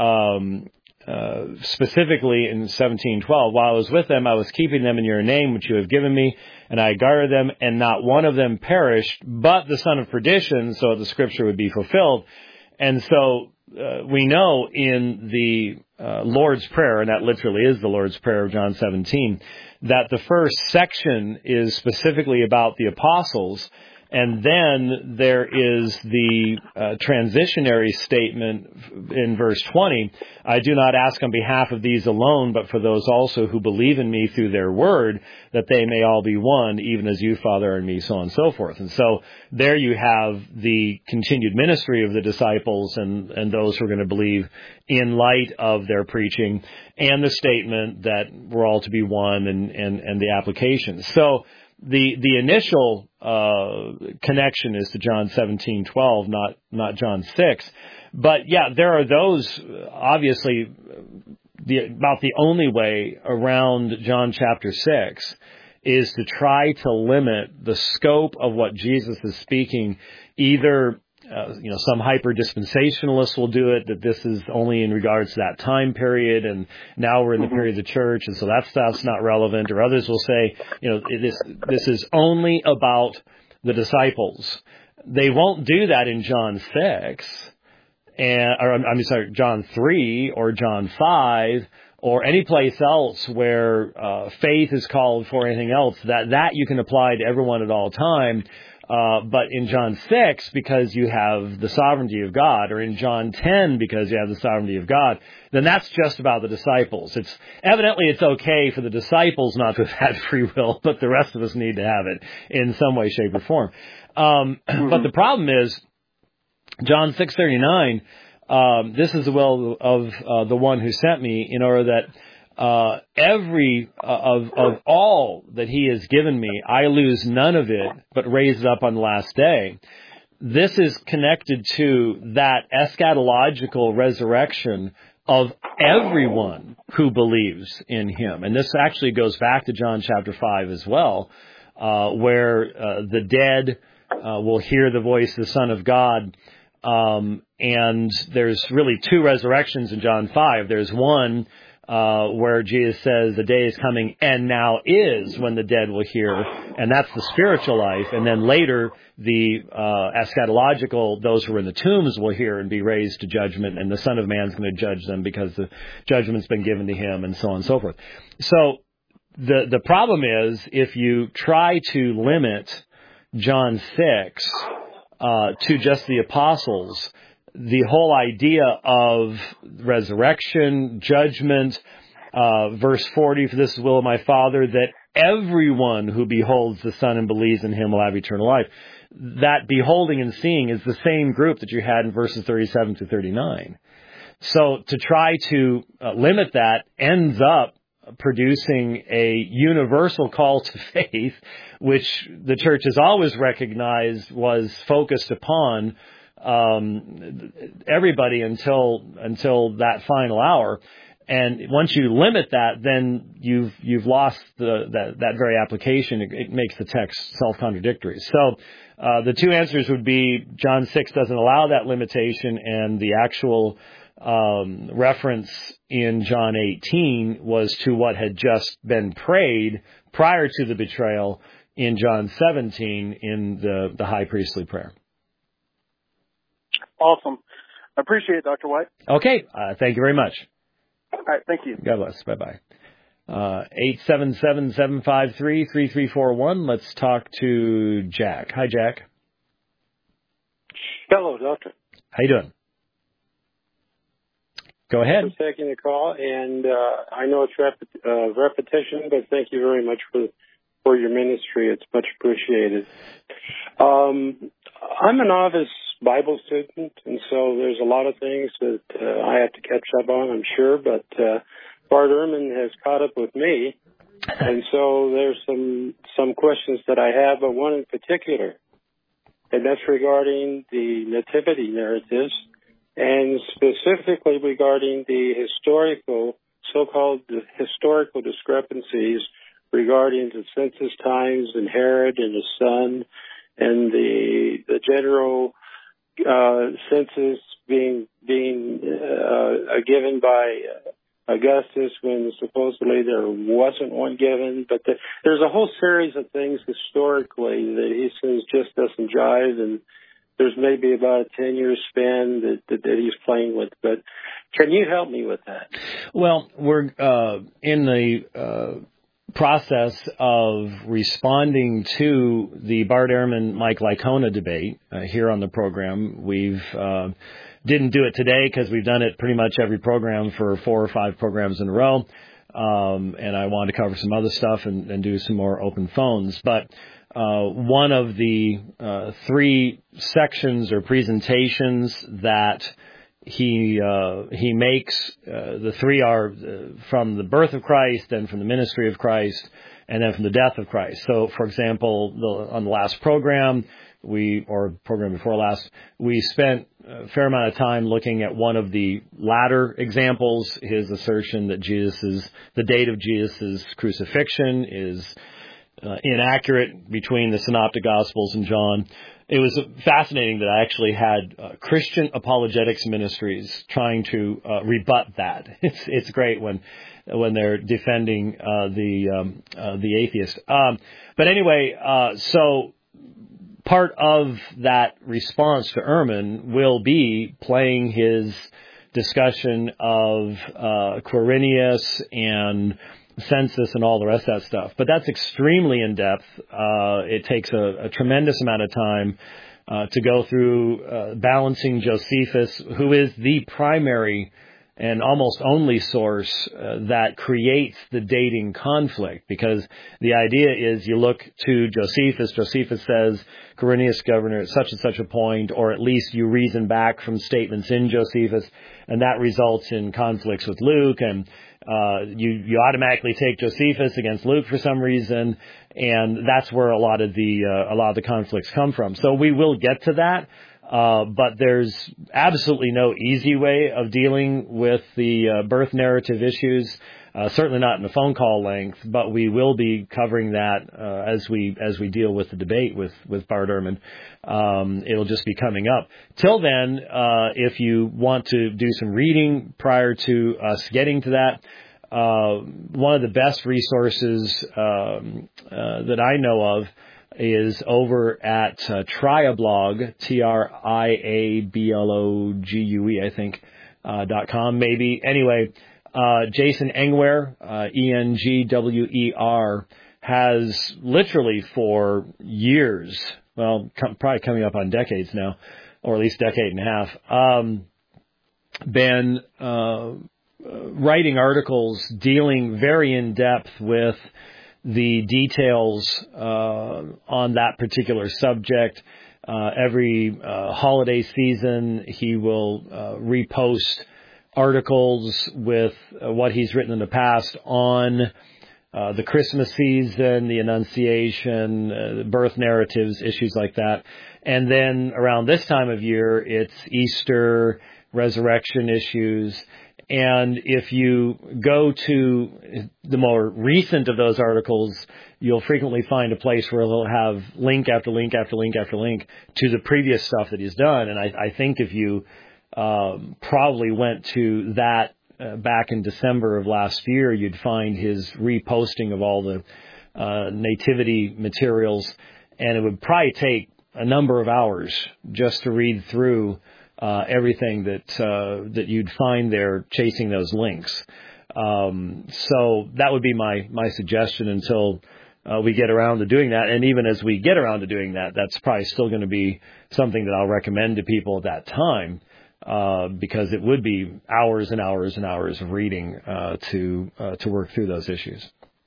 specifically in 17:12, while I was with them, I was keeping them in your name, which you have given me, and I guarded them, and not one of them perished, but the son of perdition, so the scripture would be fulfilled. And so we know in the Lord's Prayer, and that literally is the Lord's Prayer of John 17, that the first section is specifically about the apostles, and then there is the transitionary statement in verse 20, I do not ask on behalf of these alone, but for those also who believe in me through their word, that they may all be one, even as you, Father, and me, so on and so forth. And so there you have the continued ministry of the disciples and those who are going to believe in light of their preaching, and the statement that we're all to be one and the application. So the initial connection is to John 17:12, not John 6. But yeah, there are those, obviously, about the only way around John chapter 6 is to try to limit the scope of what Jesus is speaking. Either some hyper-dispensationalists will do it, that this is only in regards to that time period, and now we're in the period of the church, and so that stuff's not relevant. Or others will say, this is only about the disciples. They won't do that in John 6, John 3 or John 5, or any place else where faith is called for anything else. That you can apply to everyone at all time. But in John 6, because you have the sovereignty of God, or in John 10, because you have the sovereignty of God, then that's just about the disciples. Evidently it's okay for the disciples not to have had free will, but the rest of us need to have it in some way, shape, or form. But the problem is, John 6:39, this is the will of the one who sent me, in order that every of all that he has given me, I lose none of it, but raise it up on the last day. This is connected to that eschatological resurrection of everyone who believes in him. And this actually goes back to John chapter 5 as well, where the dead will hear the voice of the Son of God. And there's really two resurrections in John 5. There's one where Jesus says the day is coming and now is when the dead will hear, and that's the spiritual life. And then later, the eschatological, those who are in the tombs will hear and be raised to judgment, and the Son of Man is going to judge them because the judgment's been given to him, and so on and so forth. So the problem is, if you try to limit John 6 to just the apostles, the whole idea of resurrection, judgment, verse 40, for this is the will of my Father, that everyone who beholds the Son and believes in him will have eternal life. That beholding and seeing is the same group that you had in verses 37 to 39. So to try to limit that ends up producing a universal call to faith, which the church has always recognized was focused upon everybody until that final hour. And once you limit that, then you've lost that very application. It makes the text self-contradictory. So the two answers would be John 6 doesn't allow that limitation, and the actual reference in John 18 was to what had just been prayed prior to the betrayal in John 17 in the high priestly prayer. Awesome. I appreciate it, Dr. White. Okay. Thank you very much. All right. Thank you. God bless. Bye-bye. 877-753-3341. Let's talk to Jack. Hi, Jack. Hello, Doctor. How you doing? Go ahead. Thanks for taking the call, and I know it's repetition, but thank you very much for your ministry. It's much appreciated. I'm a novice Bible student, and so there's a lot of things that I have to catch up on, I'm sure, but Bart Ehrman has caught up with me, and so there's some questions that I have, but one in particular, and that's regarding the nativity narratives, and specifically regarding the so-called historical discrepancies regarding the census times and Herod and his son, and the general census being given by Augustus when supposedly there wasn't one given. But there's a whole series of things historically that he says just doesn't jive, there's maybe about a 10-year span that he's playing with. But can you help me with that? Well, we're in the process of responding to the Bart Ehrman Mike Licona debate here on the program. We've didn't do it today because we've done it pretty much every program for 4 or 5 programs in a row. And I wanted to cover some other stuff and do some more open phones. But one of the 3 sections or presentations that he makes, the 3 are from the birth of Christ, then from the ministry of Christ, and then from the death of Christ. So, for example, on the last program, program before last, we spent a fair amount of time looking at one of the latter examples, his assertion that the date of Jesus' crucifixion is inaccurate between the Synoptic Gospels and John. It was fascinating that I actually had Christian apologetics ministries trying to rebut that. It's great when they're defending the atheist. But anyway, so part of that response to Ehrman will be playing his discussion of Quirinius and census and all the rest of that stuff. But that's extremely in-depth. It takes a tremendous amount of time to go through balancing Josephus, who is the primary and almost only source that creates the dating conflict, because the idea is you look to Josephus. Josephus says Quirinius governor at such and such a point, or at least you reason back from statements in Josephus, and that results in conflicts with Luke, and you automatically take Josephus against Luke for some reason, and that's where a lot of the conflicts come from. So we will get to that. But there's absolutely no easy way of dealing with the birth narrative issues. Certainly not in a phone call length, but we will be covering that as we deal with the debate with Bart Ehrman. It'll just be coming up. Till then, if you want to do some reading prior to us getting to that, one of the best resources that I know of is over at Triablog, TRIABLOGUE, I think, .com, maybe. Anyway, Jason Engwer, ENGWER, has literally for years, well, probably coming up on decades now, or at least decade and a half, been writing articles dealing very in depth with the details on that particular subject. Every holiday season, he will repost articles with what he's written in the past on the Christmas season, the Annunciation, the birth narratives, issues like that. And then around this time of year, it's Easter, resurrection issues. And if you go to the more recent of those articles, you'll frequently find a place where he'll have link after link after link after link to the previous stuff that he's done. And I think if you probably went to that back in December of last year, you'd find his reposting of all the nativity materials. And it would probably take a number of hours just to read through everything that you'd find there, chasing those links. So that would be my suggestion until we get around to doing that. And even as we get around to doing that, that's probably still going to be something that I'll recommend to people at that time, because it would be hours and hours and hours of reading to work through those issues.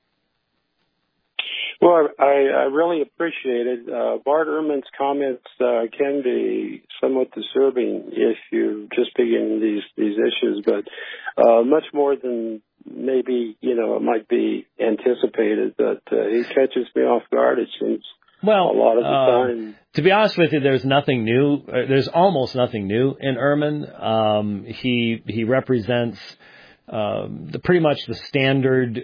Well, I really appreciate it. Bart Ehrman's comments can be somewhat disturbing if you just begin these issues, but much more than maybe, it might be anticipated. But he catches me off guard, it seems. Well, a lot of the time. To be honest with you, there's nothing new. There's almost nothing new in Ehrman. He represents pretty much the standard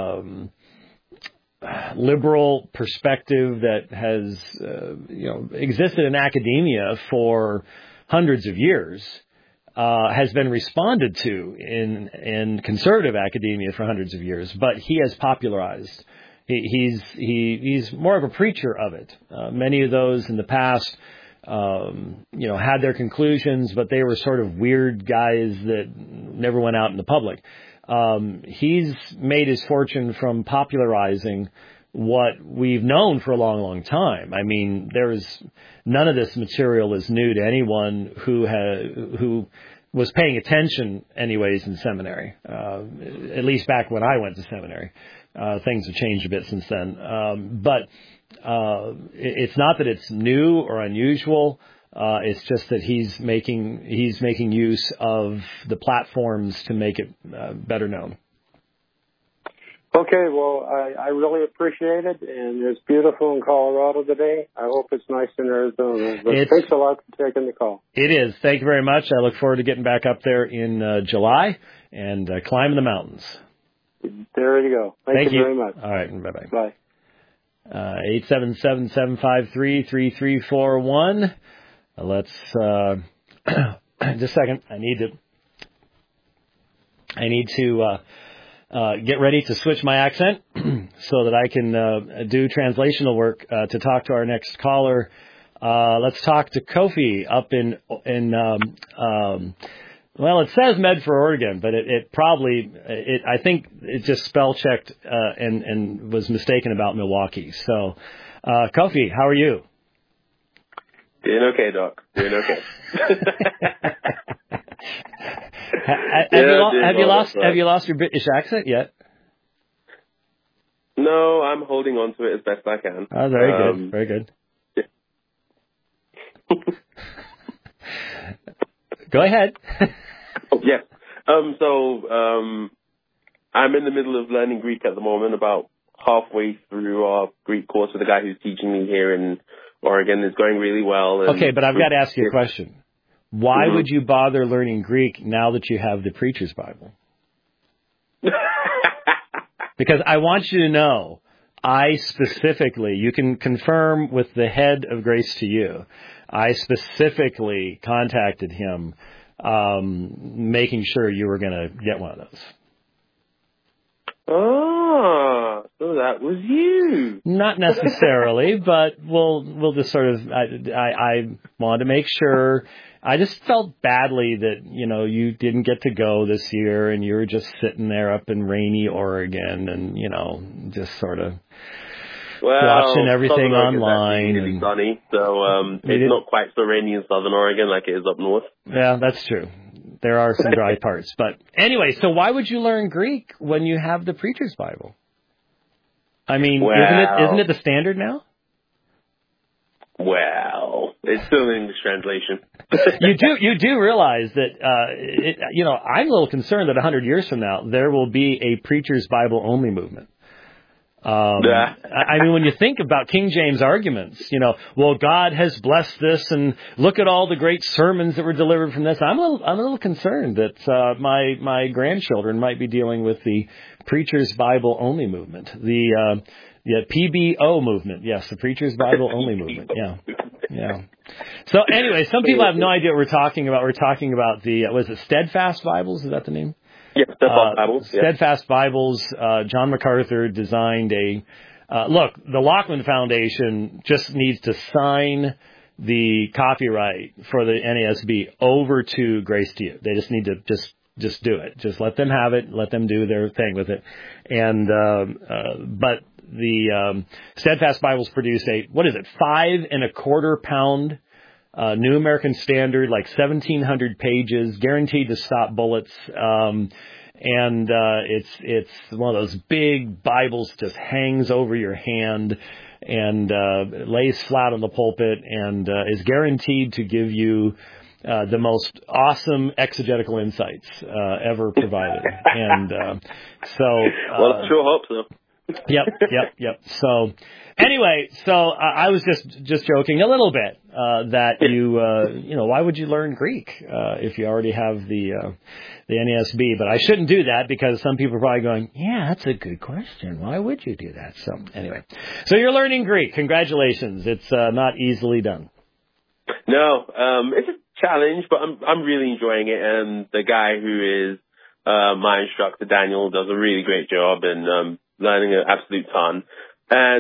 liberal perspective that has existed in academia for hundreds of years, has been responded to in conservative academia for hundreds of years, but he has popularized. He's more of a preacher of it. Many of those in the past had their conclusions, but they were sort of weird guys that never went out in the public. He's made his fortune from popularizing what we've known for a long, long time. I mean, none of this material is new to anyone who was paying attention anyways in seminary, at least back when I went to seminary. Things have changed a bit since then. But it's not that it's new or unusual. It's just that he's making use of the platforms to make it better known. Okay, well, I really appreciate it, and it's beautiful in Colorado today. I hope it's nice in Arizona. But thanks a lot for taking the call. It is. Thank you very much. I look forward to getting back up there in July and climbing the mountains. There you go. Thank you very much. All right, bye-bye. Bye. 877-753-3341. Let's just a second. I need to get ready to switch my accent so that I can do translational work to talk to our next caller. Let's talk to Kofi up in well, it says Medford, Oregon, but it probably I think it just spell checked and was mistaken about Milwaukee. So, Kofi, how are you? Doing okay, Doc. Doing okay. Have you lost your British accent yet? No, I'm holding on to it as best I can. Oh, very good. Very good. Yeah. Go ahead. Yeah. I'm in the middle of learning Greek at the moment, about halfway through our Greek course with the guy who's teaching me here in Oregon. It's going really well. Okay, but I've got to ask you a question. Why would you bother learning Greek now that you have the Preacher's Bible? Because I want you to know, you can confirm with the head of Grace to You, I specifically contacted him, making sure you were going to get one of those. Oh, so that was you. Not necessarily, but we'll just sort of, I wanted to make sure. I just felt badly that, you didn't get to go this year and you were just sitting there up in rainy Oregon and, just sort of watching everything online. It's really sunny, so it's not quite so rainy in Southern Oregon like it is up north. Yeah, that's true. There are some dry parts. But anyway, so why would you learn Greek when you have the Preacher's Bible? I mean, isn't it the standard now? Well, it's still an English translation. You do realize that, I'm a little concerned that 100 years from now, there will be a Preacher's Bible only movement. I mean, when you think about King James arguments, well, God has blessed this, and look at all the great sermons that were delivered from this. I'm a little concerned that my grandchildren might be dealing with the Preacher's Bible only movement, the PBO movement. Yes, the Preacher's Bible only movement. Yeah. So anyway, some people have no idea what we're talking about. We're talking about the was it Steadfast Bibles? Is that the name? Yeah, Steadfast Bibles. Yeah. Steadfast Bibles. John MacArthur designed the Lockman Foundation just needs to sign the copyright for the NASB over to Grace to You. They just need to just do it. Just let them have it. Let them do their thing with it. And but the Steadfast Bibles produce 5.25 pound New American Standard, like 1,700 pages, guaranteed to stop bullets. And it's one of those big Bibles, just hangs over your hand and lays flat on the pulpit and is guaranteed to give you the most awesome exegetical insights ever provided. And well, I sure hope so. Yep. So anyway, I was just joking a little bit that why would you learn Greek if you already have the NASB? But I shouldn't do that because some people are probably going, yeah, that's a good question. Why would you do that? So anyway, so you're learning Greek. Congratulations. It's not easily done. No, it's a challenge, but I'm really enjoying it. And the guy who is my instructor, Daniel, does a really great job and learning an absolute ton. And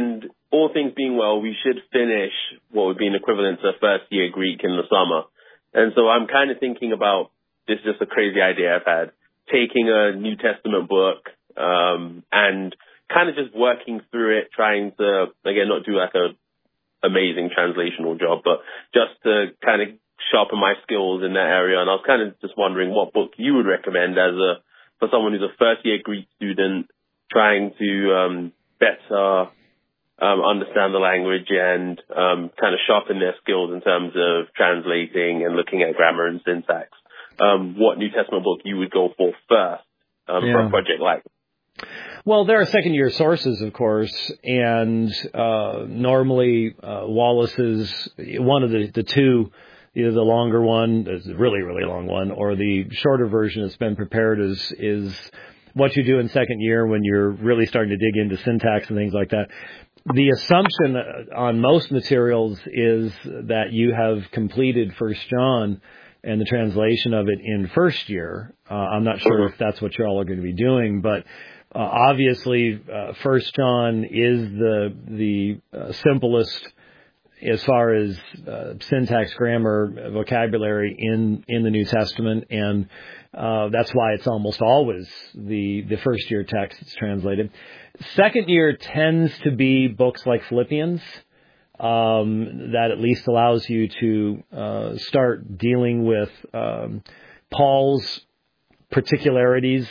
all things being well, we should finish what would be an equivalent to first year Greek in the summer. And so I'm kind of thinking about, this is just a crazy idea I've had, taking a New Testament book, and kind of just working through it, trying to, again, not do like a amazing translational job, but just to kind of sharpen my skills in that area. And I was kind of just wondering what book you would recommend for someone who's a first year Greek student trying to better understand the language and kind of sharpen their skills in terms of translating and looking at grammar and syntax. What New Testament book you would go for first for a project like that? Well, there are second-year sources, of course, and normally Wallace's, one of the two, either the longer one, the really, really long one, or the shorter version that's been prepared is what you do in second year when you're really starting to dig into syntax and things like that. The assumption on most materials is that you have completed 1 John and the translation of it in first year. I'm not sure if that's what you all are going to be doing, but obviously, 1 John is the simplest as far as syntax, grammar, vocabulary in the New Testament, and that's why it's almost always the first year text that's translated. Second year tends to be books like Philippians, that at least allows you to start dealing with Paul's particularities.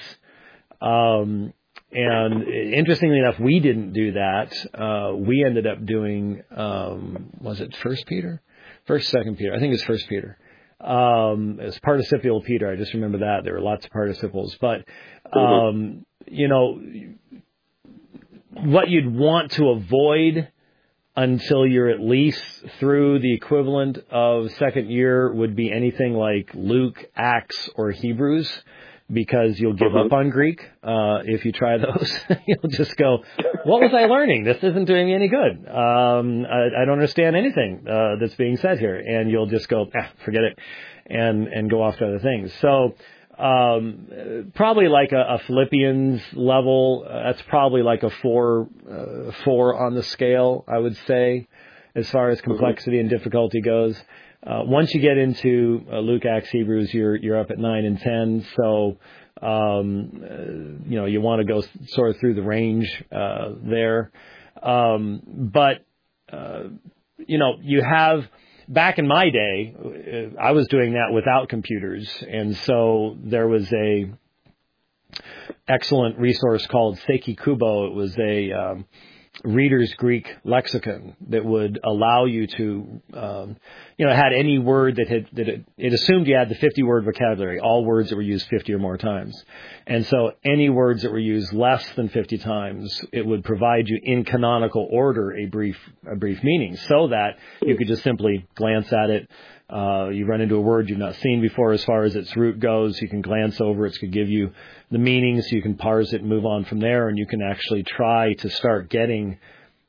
And interestingly enough, we didn't do that. We ended up doing, was it 1 Peter? 2 Peter. I think it's 1 Peter. It's participial Peter. I just remember that. There were lots of participles. But, you know, what you'd want to avoid until you're at least through the equivalent of second year would be anything like Luke, Acts, or Hebrews, because you'll give up on Greek if you try those. You'll just go, what was I learning? This isn't doing me any good. I don't understand anything that's being said here. And you'll just go, forget it, and go off to other things. So probably like a Philippians level, that's probably like a 4 on the scale, I would say, as far as complexity and difficulty goes. Once you get into Luke, Acts, Hebrews, you're up at 9 and 10. So, you know, you want to go sort of through the range there. But you know, you have, back in my day, I was doing that without computers, and so there was a excellent resource called Seiki Kubo. It was a Reader's Greek lexicon that would allow you to, you know, had any word it assumed you had the 50-word vocabulary, all words that were used 50 or more times. And so any words that were used less than 50 times, it would provide you in canonical order a brief meaning, so that you could just simply glance at it. You run into a word you've not seen before as far as its root goes, you can glance over it, could give you the meaning, so you can parse it and move on from there, and you can actually try to start getting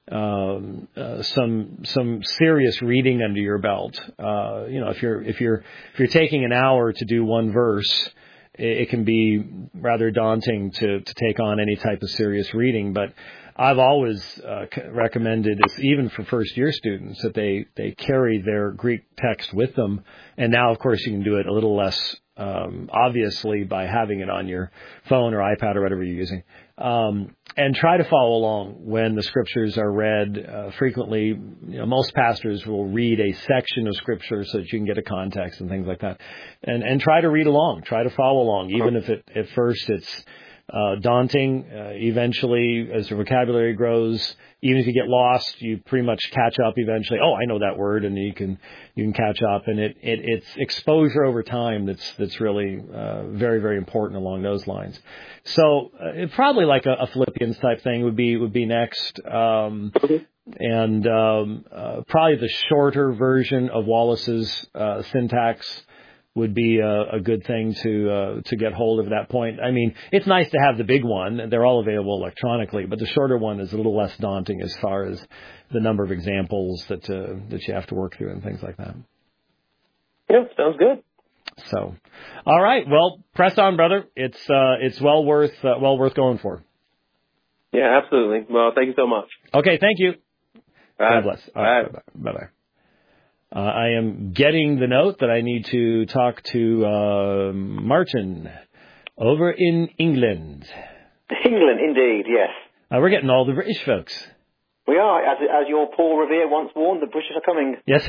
some serious reading under your belt. You know, if you're taking an hour to do one verse, it can be rather daunting to take on any type of serious reading. But I've always recommended, even for first-year students, that they carry their Greek text with them. And now, of course, you can do it a little less obviously by having it on your phone or iPad or whatever you're using. And try to follow along when the scriptures are read. Frequently, you know, most pastors will read a section of scripture so that you can get a context and things like that. And try to read along, try to follow along, even if at first it's daunting. Eventually, as the vocabulary grows, even if you get lost, you pretty much catch up eventually. Oh, I know that word, and you can catch up. And it's exposure over time that's really very, very important along those lines. So probably like a Philippians type thing would be next. And probably the shorter version of Wallace's syntax would be a good thing to get hold of at that point. I mean, it's nice to have the big one. They're all available electronically, but the shorter one is a little less daunting as far as the number of examples that you have to work through and things like that. Yeah, sounds good. So, all right. Well, press on, brother. It's well worth going for. Yeah, absolutely. Well, thank you so much. Okay, thank you. God bless. All right. Bye-bye. I am getting the note that I need to talk to Martin over in England. England, indeed, yes. We're getting all the British folks. We are, as your Paul Revere once warned, the British are coming. Yes.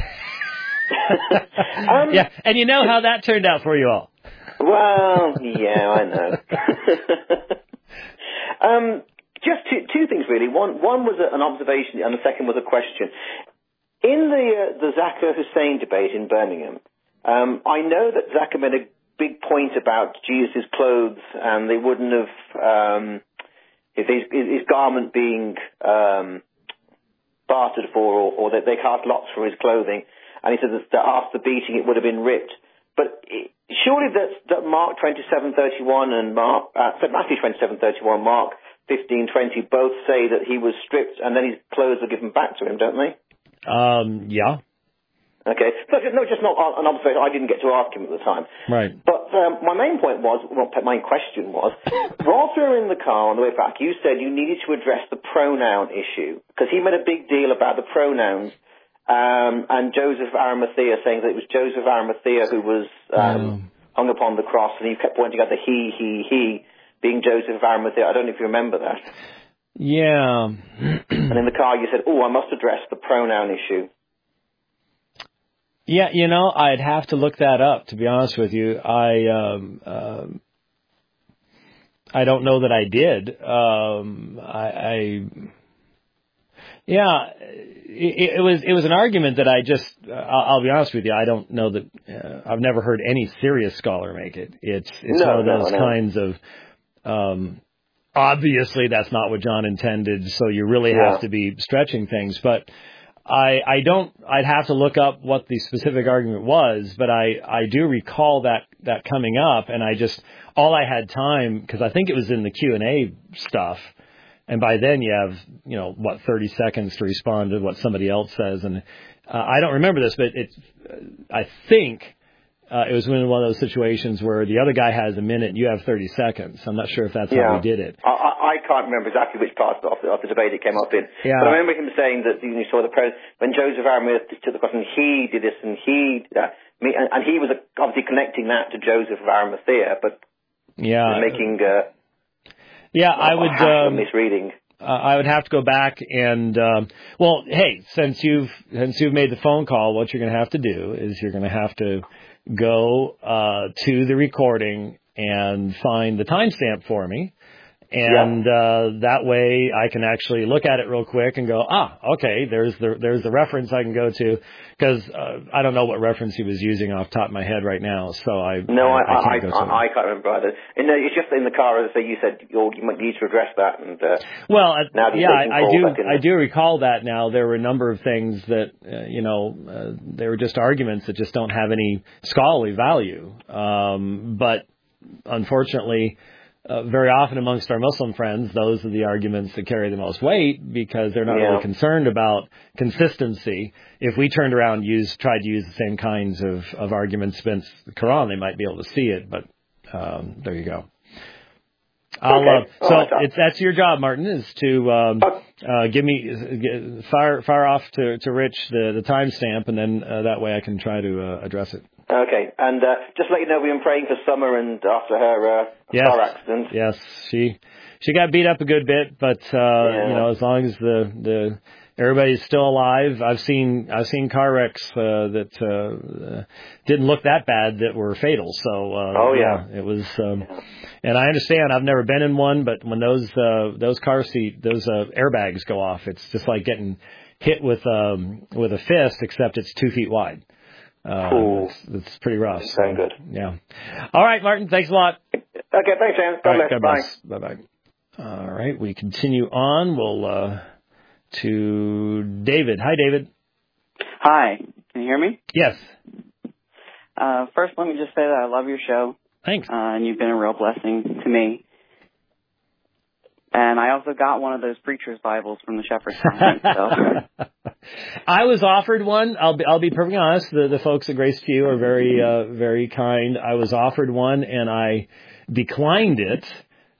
Yeah, and you know how that turned out for you all. Well, yeah, I know. Just two things, really. One was an observation, and the second was a question. In the Zakir Hussain debate in Birmingham, I know that Zakir made a big point about Jesus' clothes, and they wouldn't have his garment being bartered for, or that they cast lots for his clothing. And he said that after beating, it would have been ripped. But surely that Mark 27:31 and Matthew 27:31, Mark 15:20 both say that he was stripped and then his clothes were given back to him, don't they? Yeah. Okay. No, just not an observation. I didn't get to ask him at the time. Right. But my main point was, my question was, whilst we were in the car on the way back, you said you needed to address the pronoun issue because he made a big deal about the pronouns. And Joseph of Arimathea saying that it was Joseph of Arimathea who was hung upon the cross, and he kept pointing out the he, being Joseph of Arimathea. I don't know if you remember that. Yeah. And in the car you said, I must address the pronoun issue. Yeah, I'd have to look that up, to be honest with you. I don't know that I did. Yeah, it was an argument that I'll be honest with you, I don't know that, I've never heard any serious scholar make it. It's one of those kinds of, obviously that's not what John intended, so you really have to be stretching things, but I'd have to look up what the specific argument was, but I do recall that coming up, and all I had time, because I think it was in the Q&A stuff, and by then you have, 30 seconds to respond to what somebody else says. And I don't remember this, but I think it was one of those situations where the other guy has a minute and you have 30 seconds. I'm not sure if that's how we did it. I can't remember exactly which part of the debate it came up in. Yeah. But I remember him saying that you saw when Joseph Arimathea took the cross and he did this and he was obviously connecting that to Joseph of Arimathea, but making... I would misreading. I would have to go back and hey, since you've made the phone call, what you're going to have to do is you're going to have to go to the recording and find the timestamp for me, and that way I can actually look at it real quick and go, okay, there's the reference I can go to, because I don't know what reference he was using off the top of my head right now, so I can't remember either. It's just in the car, as I say, you said you might need to address that, and I do recall that now. There were a number of things that they were just arguments that just don't have any scholarly value, but unfortunately, very often amongst our Muslim friends, those are the arguments that carry the most weight because they're not really concerned about consistency. If we turned around and tried to use the same kinds of arguments against the Quran, they might be able to see it, but there you go. That's your job, Martin, is to fire off to Rich the timestamp, and then that way I can try to address it. Okay, and just to let you know, we've been praying for Summer and after her car accident. Yes, she got beat up a good bit, but as long as the everybody's still alive, I've seen car wrecks that didn't look that bad that were fatal. So it was. And I understand. I've never been in one, but when those airbags go off, it's just like getting hit with a fist, except it's 2 feet wide. It's pretty rough. Very good. Yeah. All right, Martin. Thanks a lot. Okay. Thanks, James. God bless. Bye. Bye. All right. We continue on. We'll to David. Hi, David. Hi. Can you hear me? Yes. First, let me just say that I love your show. Thanks. And you've been a real blessing to me. And I also got one of those preacher's Bibles from the Shepherd's Conference. So. I was offered one. I'll be perfectly honest. The folks at Grace to You are very very kind. I was offered one and I declined it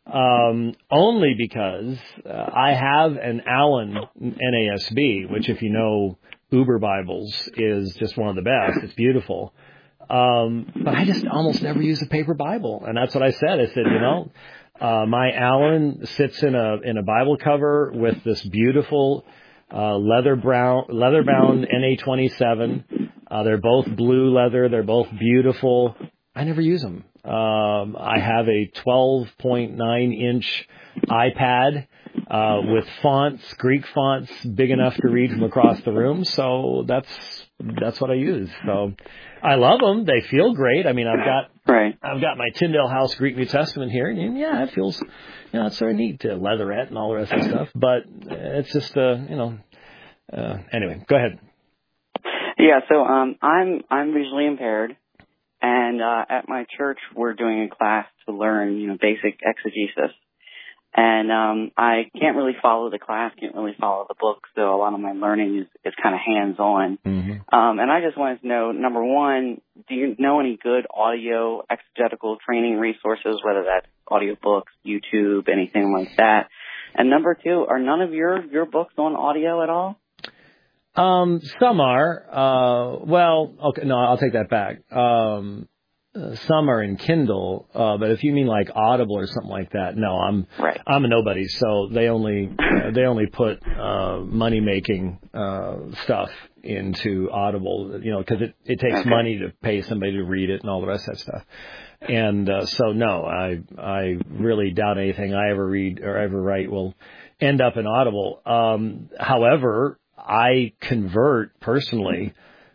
only because I have an Allen NASB, which, if you know Uber Bibles, is just one of the best. It's beautiful. But I just almost never use a paper Bible. And that's what I said. I said, my Allen sits in a Bible cover with this beautiful leather-bound NA27. They're both blue leather. They're both beautiful. I never use them. I have a 12.9-inch iPad with fonts, Greek fonts, big enough to read from across the room. So that's what I use. So I love them. They feel great. I mean, I've got my Tyndale House Greek New Testament here, and yeah, it feels, it's sort of neat to leatherette and all the rest of the stuff. But it's just, anyway, go ahead. Yeah. So I'm visually impaired. And at my church, we're doing a class to learn, basic exegesis. And I can't really follow the class, can't really follow the book, so a lot of my learning is kind of hands-on. Mm-hmm. And I just wanted to know, number one, do you know any good audio exegetical training resources, whether that's audiobooks, YouTube, anything like that? And number two, are none of your books on audio at all? Some are. Well, okay, no, I'll take that back. Some are in Kindle, but if you mean like Audible or something like that, no, I'm a nobody. So they only put money making stuff into Audible, because it takes money to pay somebody to read it and all the rest of that stuff. And so no, I really doubt anything I ever read or ever write will end up in Audible. However, I convert personally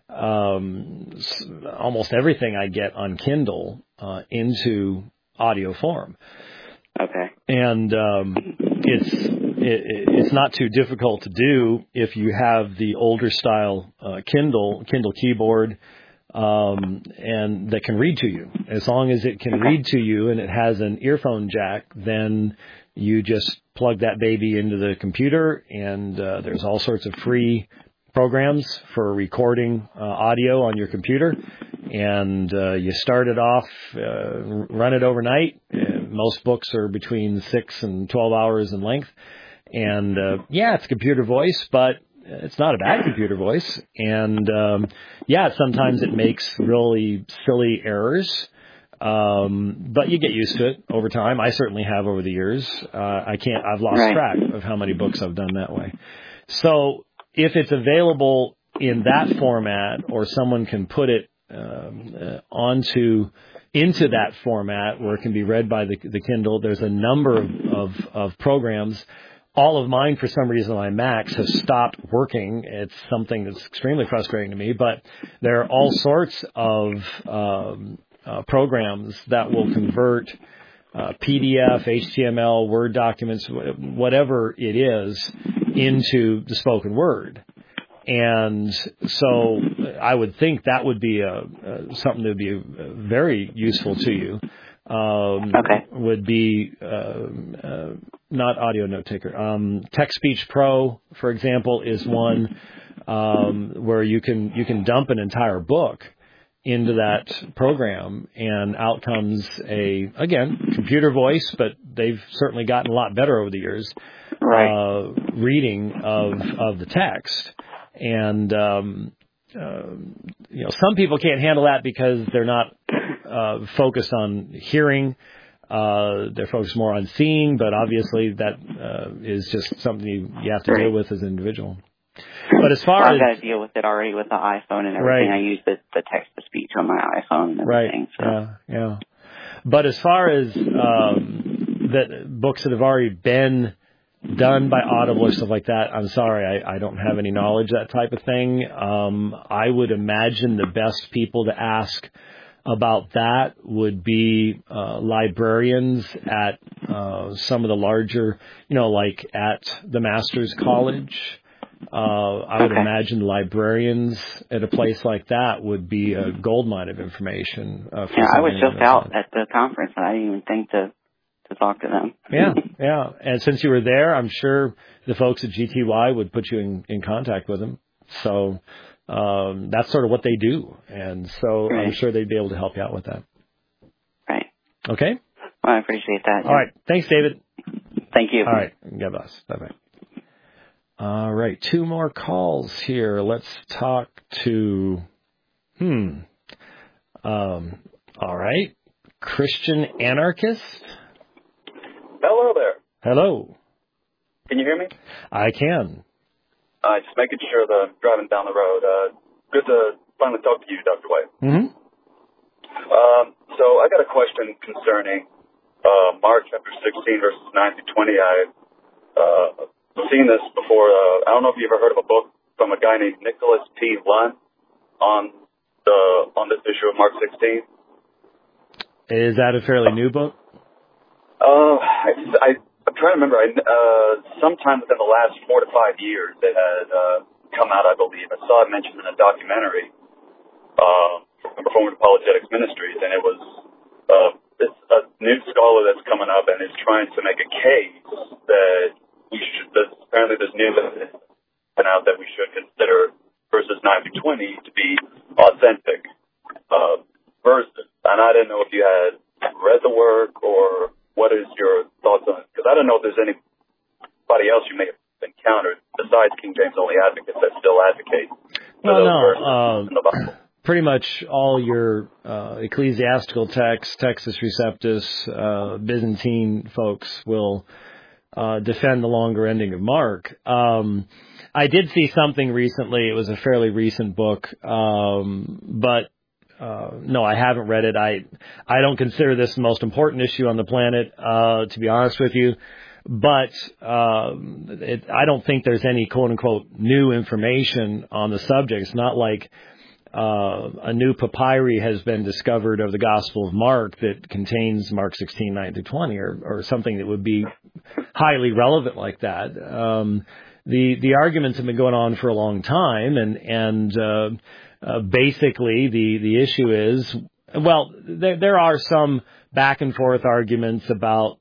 almost everything I get on Kindle into audio form. Okay. And it's not too difficult to do if you have the older style Kindle keyboard, and that can read to you. As long as it can read to you and it has an earphone jack, then you just plug that baby into the computer, and there's all sorts of free programs for recording audio on your computer, and you start it off, run it overnight. Most books are between 6 and 12 hours in length, and it's a computer voice, but it's not a bad computer voice, and sometimes it makes really silly errors. But you get used to it over time. I certainly have over the years. I've lost track of how many books I've done that way. So if it's available in that format, or someone can put it into that format where it can be read by the Kindle, there's a number of programs. All of mine, for some reason, on my Macs have stopped working. It's something that's extremely frustrating to me, but there are all sorts of programs that will convert PDF, HTML, Word documents, whatever it is, into the spoken word. And so I would think that would be something that would be very useful to you. Would be not Audio Note Taker. TextSpeech Pro, for example, is one where you can dump an entire book into that program, and out comes computer voice, but they've certainly gotten a lot better over the years, reading of the text. And some people can't handle that because they're not focused on hearing. They're focused more on seeing, but obviously that is just something you have to deal with as an individual. But as far as I've got to deal with it already with the iPhone and everything. I use the text-to-speech on my iPhone and everything. Yeah. But as far as that books that have already been done by Audible or stuff like that, I'm sorry, I don't have any knowledge of that type of thing. I would imagine the best people to ask about that would be librarians at some of the larger, like at the Master's College. I would imagine librarians at a place like that would be a goldmine of information. I was just out at the conference, and I didn't even think to talk to them. Yeah. And since you were there, I'm sure the folks at GTY would put you in contact with them. So that's sort of what they do. And so I'm sure they'd be able to help you out with that. Right. Okay? I appreciate that. All right. Thanks, David. Thank you. All right. God bless. Bye-bye. All right. 2 more calls here. Let's talk to, all right. Christian anarchist. Hello there. Hello. Can you hear me? I can. Just making sure that I'm driving down the road. Good to finally talk to you, Dr. White. Mm-hmm. So I got a question concerning Mark chapter 16, verses 9 through 20. I've seen this before. I don't know if you ever heard of a book from a guy named Nicholas P. Lunn on this issue of Mark 16. Is that a fairly new book? I'm trying to remember. Sometime within the last 4 to 5 years, it had come out, I believe. I saw it mentioned in a documentary from Reformed Apologetics Ministries, and it was it's a new scholar that's coming up and is trying to make a case that apparently there's new evidence out that we should consider verses 9 through 20 to be authentic verses. And I didn't know if you had read the work or what is your thoughts on it? Because I don't know if there's anybody else you may have encountered besides King James only advocates that still advocate for those verses in the Bible. Pretty much all your ecclesiastical texts, Textus Receptus, Byzantine folks will defend the longer ending of Mark. I did see something recently. It was a fairly recent book, but no, I haven't read it. I don't consider this the most important issue on the planet, to be honest with you. But I don't think there's any quote-unquote new information on the subject. It's not like a new papyri has been discovered of the Gospel of Mark that contains Mark 16, 9 through 20, or something that would be highly relevant like that. The arguments have been going on for a long time, and basically the issue is, well, there are some back and forth arguments about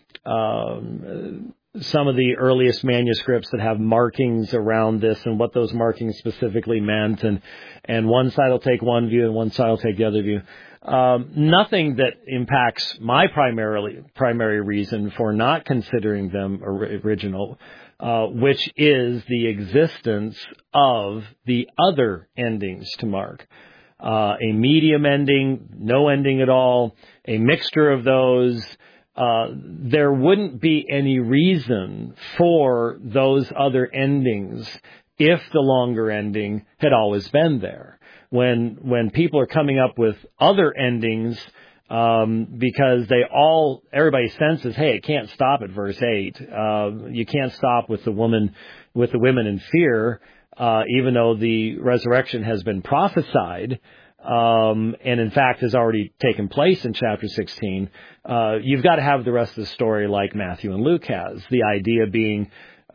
some of the earliest manuscripts that have markings around this and what those markings specifically meant, and one side will take one view and one side will take the other view. Nothing that impacts my primary reason for not considering them original, which is the existence of the other endings to Mark. A medium ending, no ending at all, a mixture of those. There wouldn't be any reason for those other endings if the longer ending had always been there. When people are coming up with other endings, because everybody senses, hey, it can't stop at verse 8. You can't stop with the women in fear, even though the resurrection has been prophesied. And in fact has already taken place in chapter 16, you've got to have the rest of the story like Matthew and Luke has. The idea being,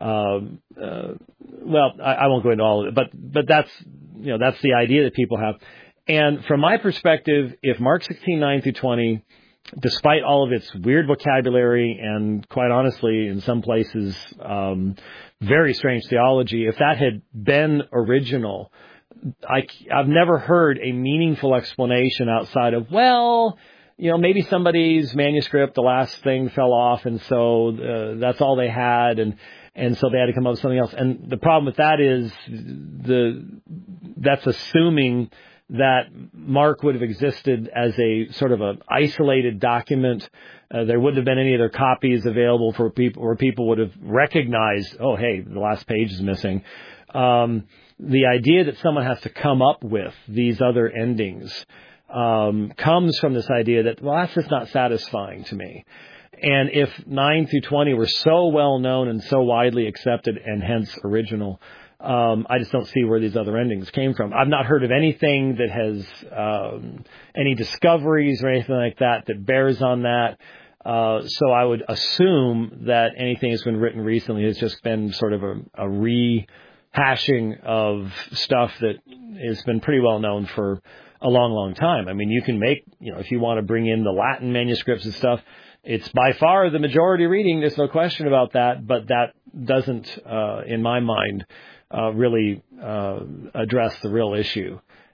well, I won't go into all of it, but that's the idea that people have. And from my perspective, if Mark 16, 9 through 20, despite all of its weird vocabulary and quite honestly, in some places, very strange theology, if that had been original, I've never heard a meaningful explanation outside of, well, maybe somebody's manuscript, the last thing fell off, and so that's all they had, and so they had to come up with something else. And the problem with that is that's assuming that Mark would have existed as a sort of an isolated document. There wouldn't have been any other copies available for people, where people would have recognized, oh, hey, the last page is missing. The idea that someone has to come up with these other endings comes from this idea that, well, that's just not satisfying to me. And if 9 through 20 were so well known and so widely accepted and hence original, I just don't see where these other endings came from. I've not heard of anything that has any discoveries or anything like that bears on that. So I would assume that anything that's been written recently has just been sort of a rehashing of stuff that has been pretty well known for a long, long time. I mean, you can make, if you want to bring in the Latin manuscripts and stuff, it's by far the majority reading. There's no question about that, but that doesn't, in my mind, really address the real issue.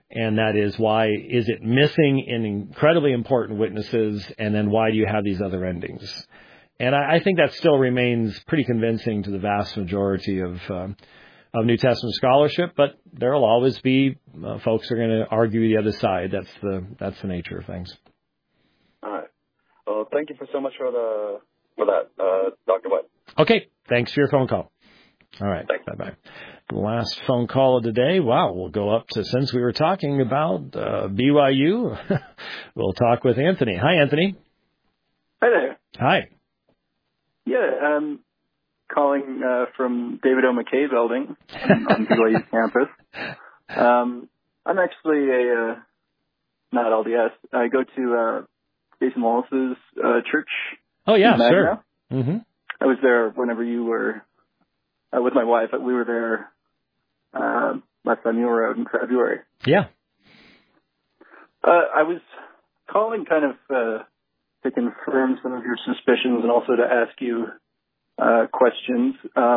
And that is, why is it missing in incredibly important witnesses, and then why do you have these other endings? And I think that still remains pretty convincing to the vast majority of New Testament scholarship, but there will always be folks who are going to argue the other side. That's the nature of things. All right. Well, thank you so much for that, Dr. White. Okay. Thanks for your phone call. All right. Thanks. Bye-bye. The last phone call of the day. Wow. We'll go up to, since we were talking about BYU, we'll talk with Anthony. Hi, Anthony. Hi there. Hi. Yeah, I'm calling from David O. McKay building on BYU campus. I'm actually not LDS. I go to Jason Wallace's church. Oh, yeah, in Magna. sure. Mm-hmm. I was there whenever you were with my wife. We were there last time you were out in February. Yeah. I was calling kind of to confirm some of your suspicions and also to ask you questions.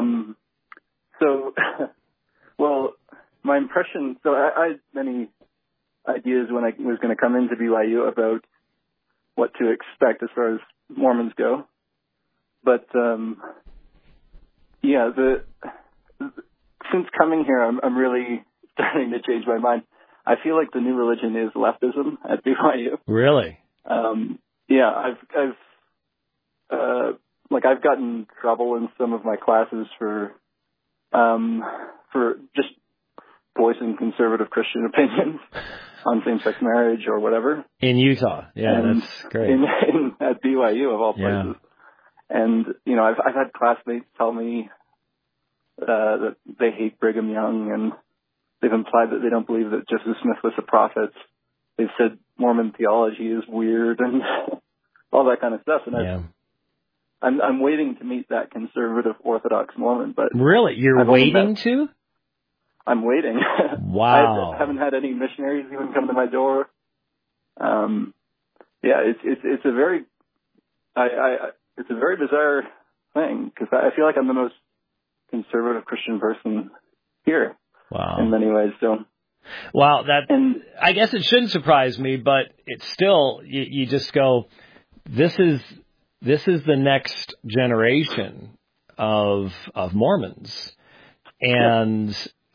Well, my impression, so I had many ideas when I was going to come into BYU about what to expect as far as Mormons go. But, since coming here, I'm really starting to change my mind. I feel like the new religion is leftism at BYU. Really? Yeah, I've gotten trouble in some of my classes for just voicing conservative Christian opinions on same-sex marriage or whatever. In Utah. Yeah, and that's great. At BYU, of all places. Yeah. And, I've had classmates tell me that they hate Brigham Young, and they've implied that they don't believe that Joseph Smith was a prophet. They've said Mormon theology is weird and all that kind of stuff. And I'm waiting to meet that conservative Orthodox Mormon. But really? You're waiting to? I'm waiting. Wow. I haven't had any missionaries even come to my door. It's a very it's a very bizarre thing, because I feel like I'm the most conservative Christian person here. Wow. In many ways, so. Well, I guess it shouldn't surprise me, but it's still, you just go, this is the next generation of Mormons. And,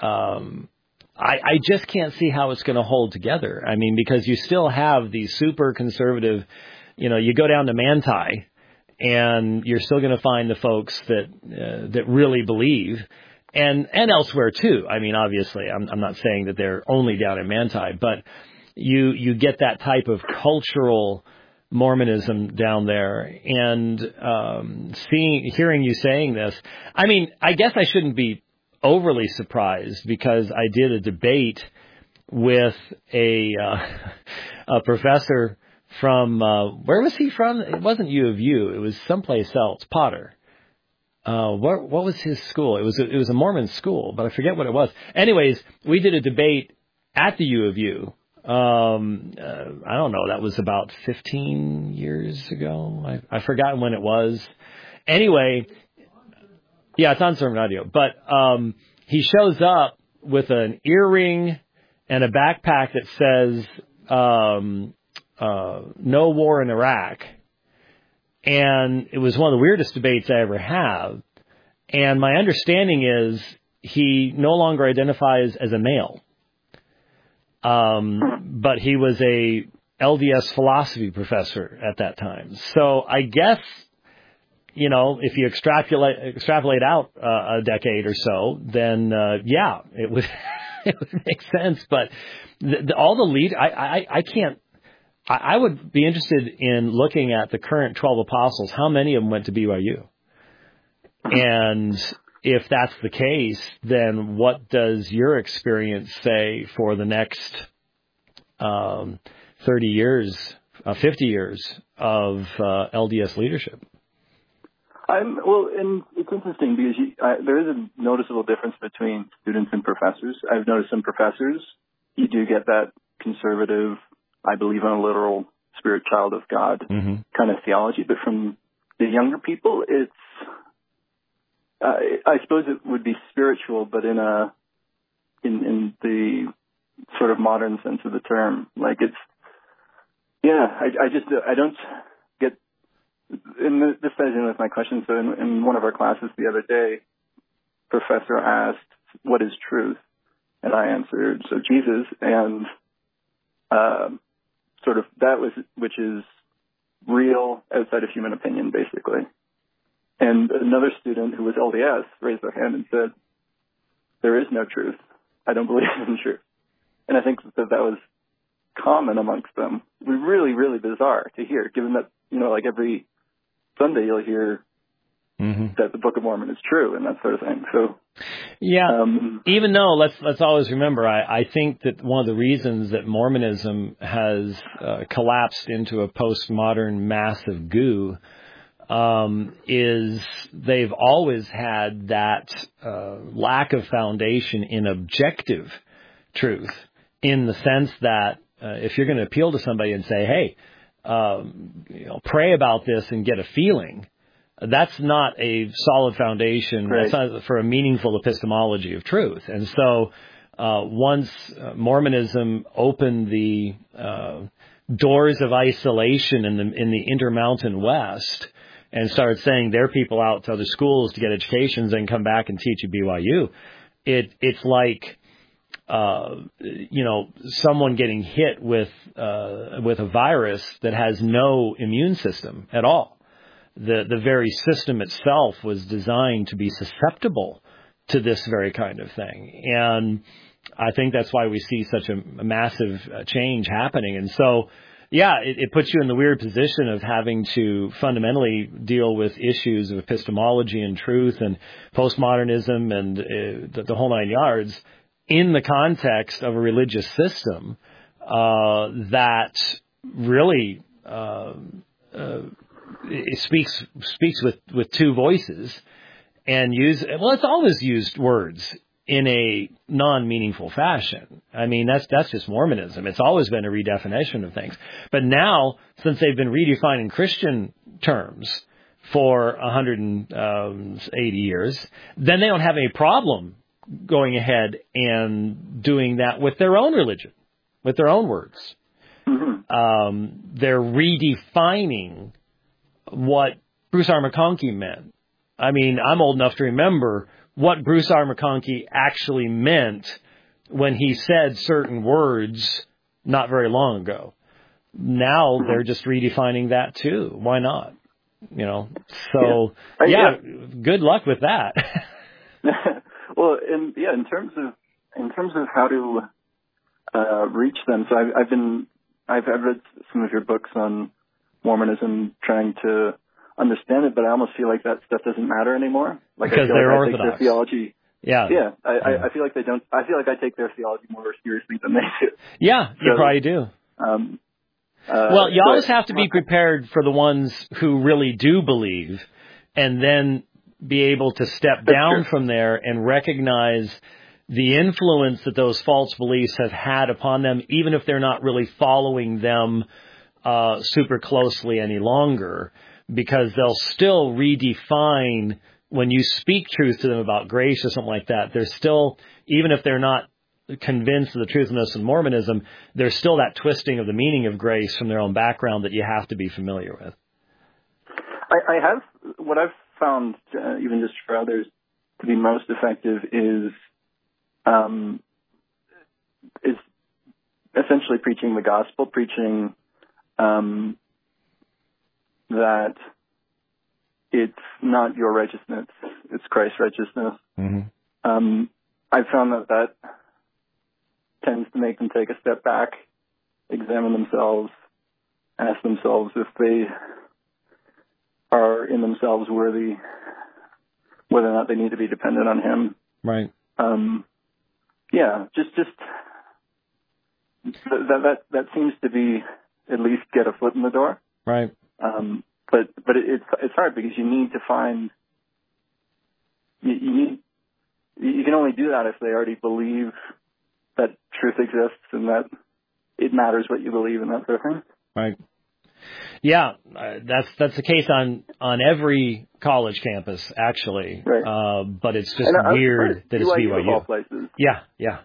I just can't see how it's going to hold together. I mean, because you still have these super conservative, you go down to Manti and you're still going to find the folks that really believe. And elsewhere too. I mean, obviously, I'm not saying that they're only down in Manti, but you get that type of cultural Mormonism down there. And hearing you saying this, I mean, I guess I shouldn't be overly surprised, because I did a debate with a professor from where was he from? It wasn't U of U. It was someplace else. Potter. What was his school? It was a Mormon school, but I forget what it was. Anyways, we did a debate at the U of U. I don't know. That was about 15 years ago. I forgot when it was. Anyway, yeah, it's on Sermon Audio. But he shows up with an earring and a backpack that says "No War in Iraq." And it was one of the weirdest debates I ever have. And my understanding is he no longer identifies as a male. But he was a LDS philosophy professor at that time. So I guess, if you extrapolate out a decade or so, then, it would, it would make sense. But all the lead, I can't. I would be interested in looking at the current 12 apostles. How many of them went to BYU? And if that's the case, then what does your experience say for the next 30 years, 50 years of LDS leadership? And it's interesting because there is a noticeable difference between students and professors. I've noticed some professors, you do get that conservative, I believe in a literal spirit child of God kind of theology. But from the younger people, it's, I suppose it would be spiritual, but in the sort of modern sense of the term. Like it's, yeah, I don't get, and this ties in with my question. So in one of our classes the other day, professor asked, what is truth? And I answered, so Jesus, and sort of that was, which is real outside of human opinion, basically. And another student who was LDS raised their hand and said, there is no truth. I don't believe in truth. And I think that was common amongst them. It was really, really bizarre to hear, given that, like every Sunday you'll hear that the Book of Mormon is true and that sort of thing. So, yeah, even though let's always remember, I think that one of the reasons that Mormonism has collapsed into a postmodern massive goo is they've always had that lack of foundation in objective truth, in the sense that if you're going to appeal to somebody and say, hey, pray about this and get a feeling, that's not a solid foundation. Right. That's not for a meaningful epistemology of truth. And so once Mormonism opened the doors of isolation in the Intermountain West and started sending their people out to other schools to get educations and come back and teach at BYU, it's like someone getting hit with a virus that has no immune system at all. The very system itself was designed to be susceptible to this very kind of thing. And I think that's why we see such a massive change happening. And so, yeah, it puts you in the weird position of having to fundamentally deal with issues of epistemology and truth and postmodernism and the whole nine yards in the context of a religious system that really it speaks with two voices and it's always used words in a non-meaningful fashion. I mean, that's just Mormonism. It's always been a redefinition of things. But now, since they've been redefining Christian terms for 180 years, then they don't have any problem going ahead and doing that with their own religion, with their own words. Mm-hmm. They're redefining what Bruce R. McConkie meant. I mean, I'm old enough to remember what Bruce R. McConkie actually meant when he said certain words not very long ago. Now they're just redefining that too. Why not? So yeah, good luck with that. Well, in terms of how to reach them, so I've read some of your books on Mormonism, trying to understand it, but I almost feel like that stuff doesn't matter anymore. Like because they're Orthodox. I take their theology. Yeah. I feel like they don't. I feel like I take their theology more seriously than they do. Yeah, you probably do. Well, you always have to be prepared for the ones who really do believe, and then be able to step down from there and recognize the influence that those false beliefs have had upon them, even if they're not really following them super closely any longer, because they'll still redefine when you speak truth to them about grace or something like that. There's still, even if they're not convinced of the truthfulness of Mormonism, there's still that twisting of the meaning of grace from their own background that you have to be familiar with. I have, what I've found, even just for others, to be most effective is essentially preaching the gospel, preaching that it's not your righteousness, it's Christ's righteousness. Mm-hmm. I've found that tends to make them take a step back, examine themselves, ask themselves if they are in themselves worthy, whether or not they need to be dependent on Him. Right. Just that seems to be at least get a foot in the door. Right. But it's hard because you need to find you can only do that if they already believe that truth exists and that it matters what you believe and that sort of thing. Right. Yeah, that's the case on every college campus, actually. Right. But it's just weird that it's BYU. Of all places. Yeah.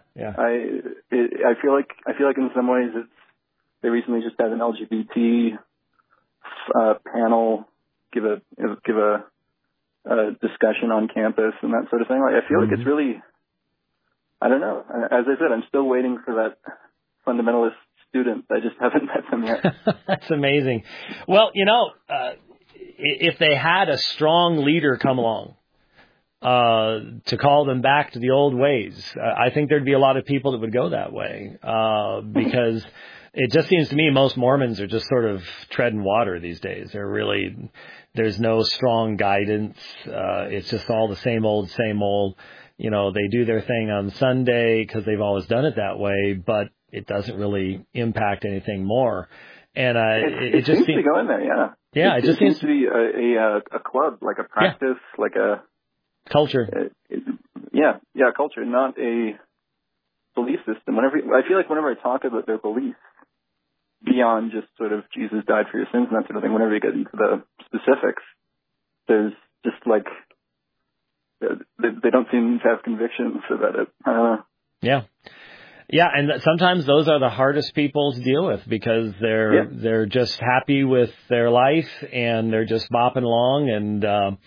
I feel like in some ways they recently just had an LGBT panel give a discussion on campus and that sort of thing. Like, I feel like it's really, I don't know. As I said, I'm still waiting for that fundamentalist student. I just haven't met them yet. That's amazing. Well, if they had a strong leader come along to call them back to the old ways, I think there'd be a lot of people that would go that way because it just seems to me most Mormons are just sort of treading water these days. There's no strong guidance. It's just all the same old. They do their thing on Sunday because they've always done it that way, but it doesn't really impact anything more. And it just seems to go in there, yeah. Yeah, it just seems to be a club, like a practice, like a culture. Culture, not a belief system. I feel like whenever I talk about their beliefs, beyond just sort of Jesus died for your sins and that sort of thing, whenever you get into the specifics, there's just like they don't seem to have convictions about it. I don't know. Yeah, and sometimes those are the hardest people to deal with because they're just happy with their life and they're just bopping along and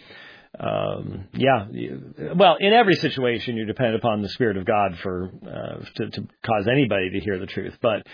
well, in every situation you depend upon the Spirit of God to cause anybody to hear the truth. But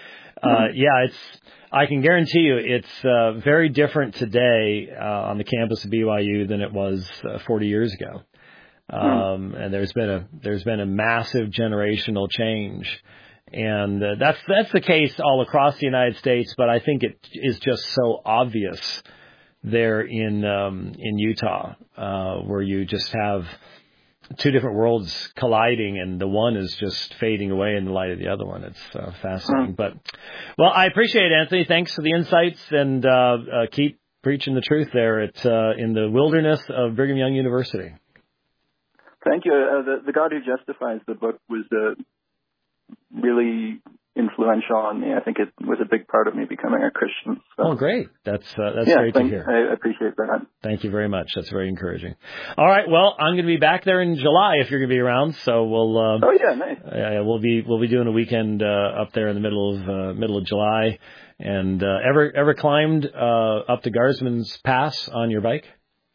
I can guarantee you it's very different today on the campus of BYU than it was 40 years ago. And there's been a massive generational change, and that's the case all across the United States. But I think it is just so obvious there in Utah, where you just have two different worlds colliding, and the one is just fading away in the light of the other one. It's fascinating. But well, I appreciate it, Anthony. Thanks for the insights, and keep preaching the truth there in the wilderness of Brigham Young University. Thank you. The God Who Justifies, the book, was really influential on me. I think it was a big part of me becoming a Christian. So. Oh, great. That's great to hear. I appreciate that. Thank you very much. That's very encouraging. All right. Well, I'm going to be back there in July if you're going to be around. So we'll. Oh yeah, nice. We'll be doing a weekend up there in the middle of July. And ever climbed up to Guardsman's Pass on your bike?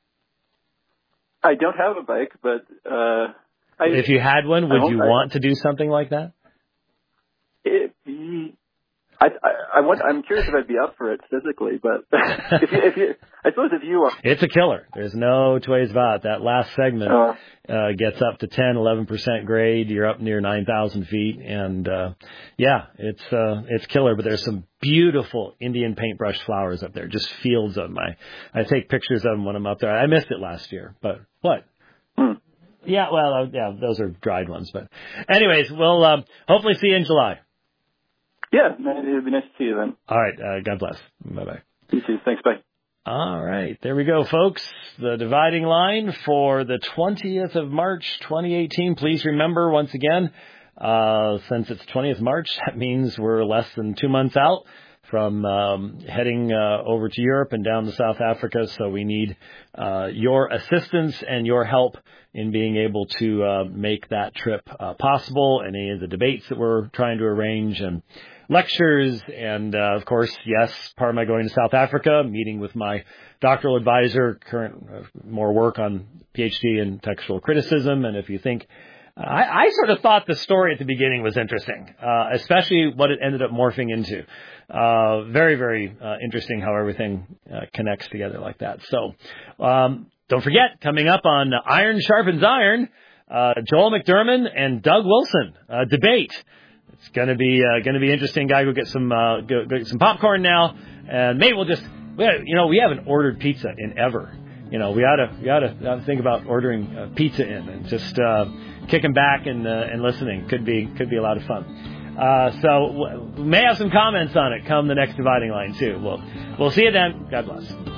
I don't have a bike, but if you had one, would you want to do something like that? I'm curious if I'd be up for it physically, but I suppose if you are. It's a killer. There's no two ways about it. That last segment gets up to 10-11% grade. You're up near 9,000 feet, and it's killer. But there's some beautiful Indian paintbrush flowers up there, just fields of them. I take pictures of them when I'm up there. I missed it last year, but what? Yeah, well, those are dried ones. But anyways, we'll hopefully see you in July. Yeah, it would be nice to see you then. All right, God bless. Bye-bye. You too. Thanks, bye. All right, there we go, folks. The dividing line for the 20th of March, 2018. Please remember, once again, since it's 20th March, that means we're less than 2 months out from heading over to Europe and down to South Africa. So we need your assistance and your help in being able to make that trip possible, and any of the debates that we're trying to arrange and lectures. And, of course, yes, part of my going to South Africa, meeting with my doctoral advisor, more work on PhD in textual criticism. And if you think, I sort of thought the story at the beginning was interesting, especially what it ended up morphing into. Very, very interesting how everything connects together like that. So don't forget, coming up on Iron Sharpens Iron, Joel McDermott and Doug Wilson debate. It's going to be interesting. Guy, go get some popcorn now, and maybe we haven't ordered pizza in ever. We ought to think about ordering pizza in and just kicking back and listening. Could be a lot of fun. So we may have some comments on it come the next dividing line too. We'll see you then. God bless.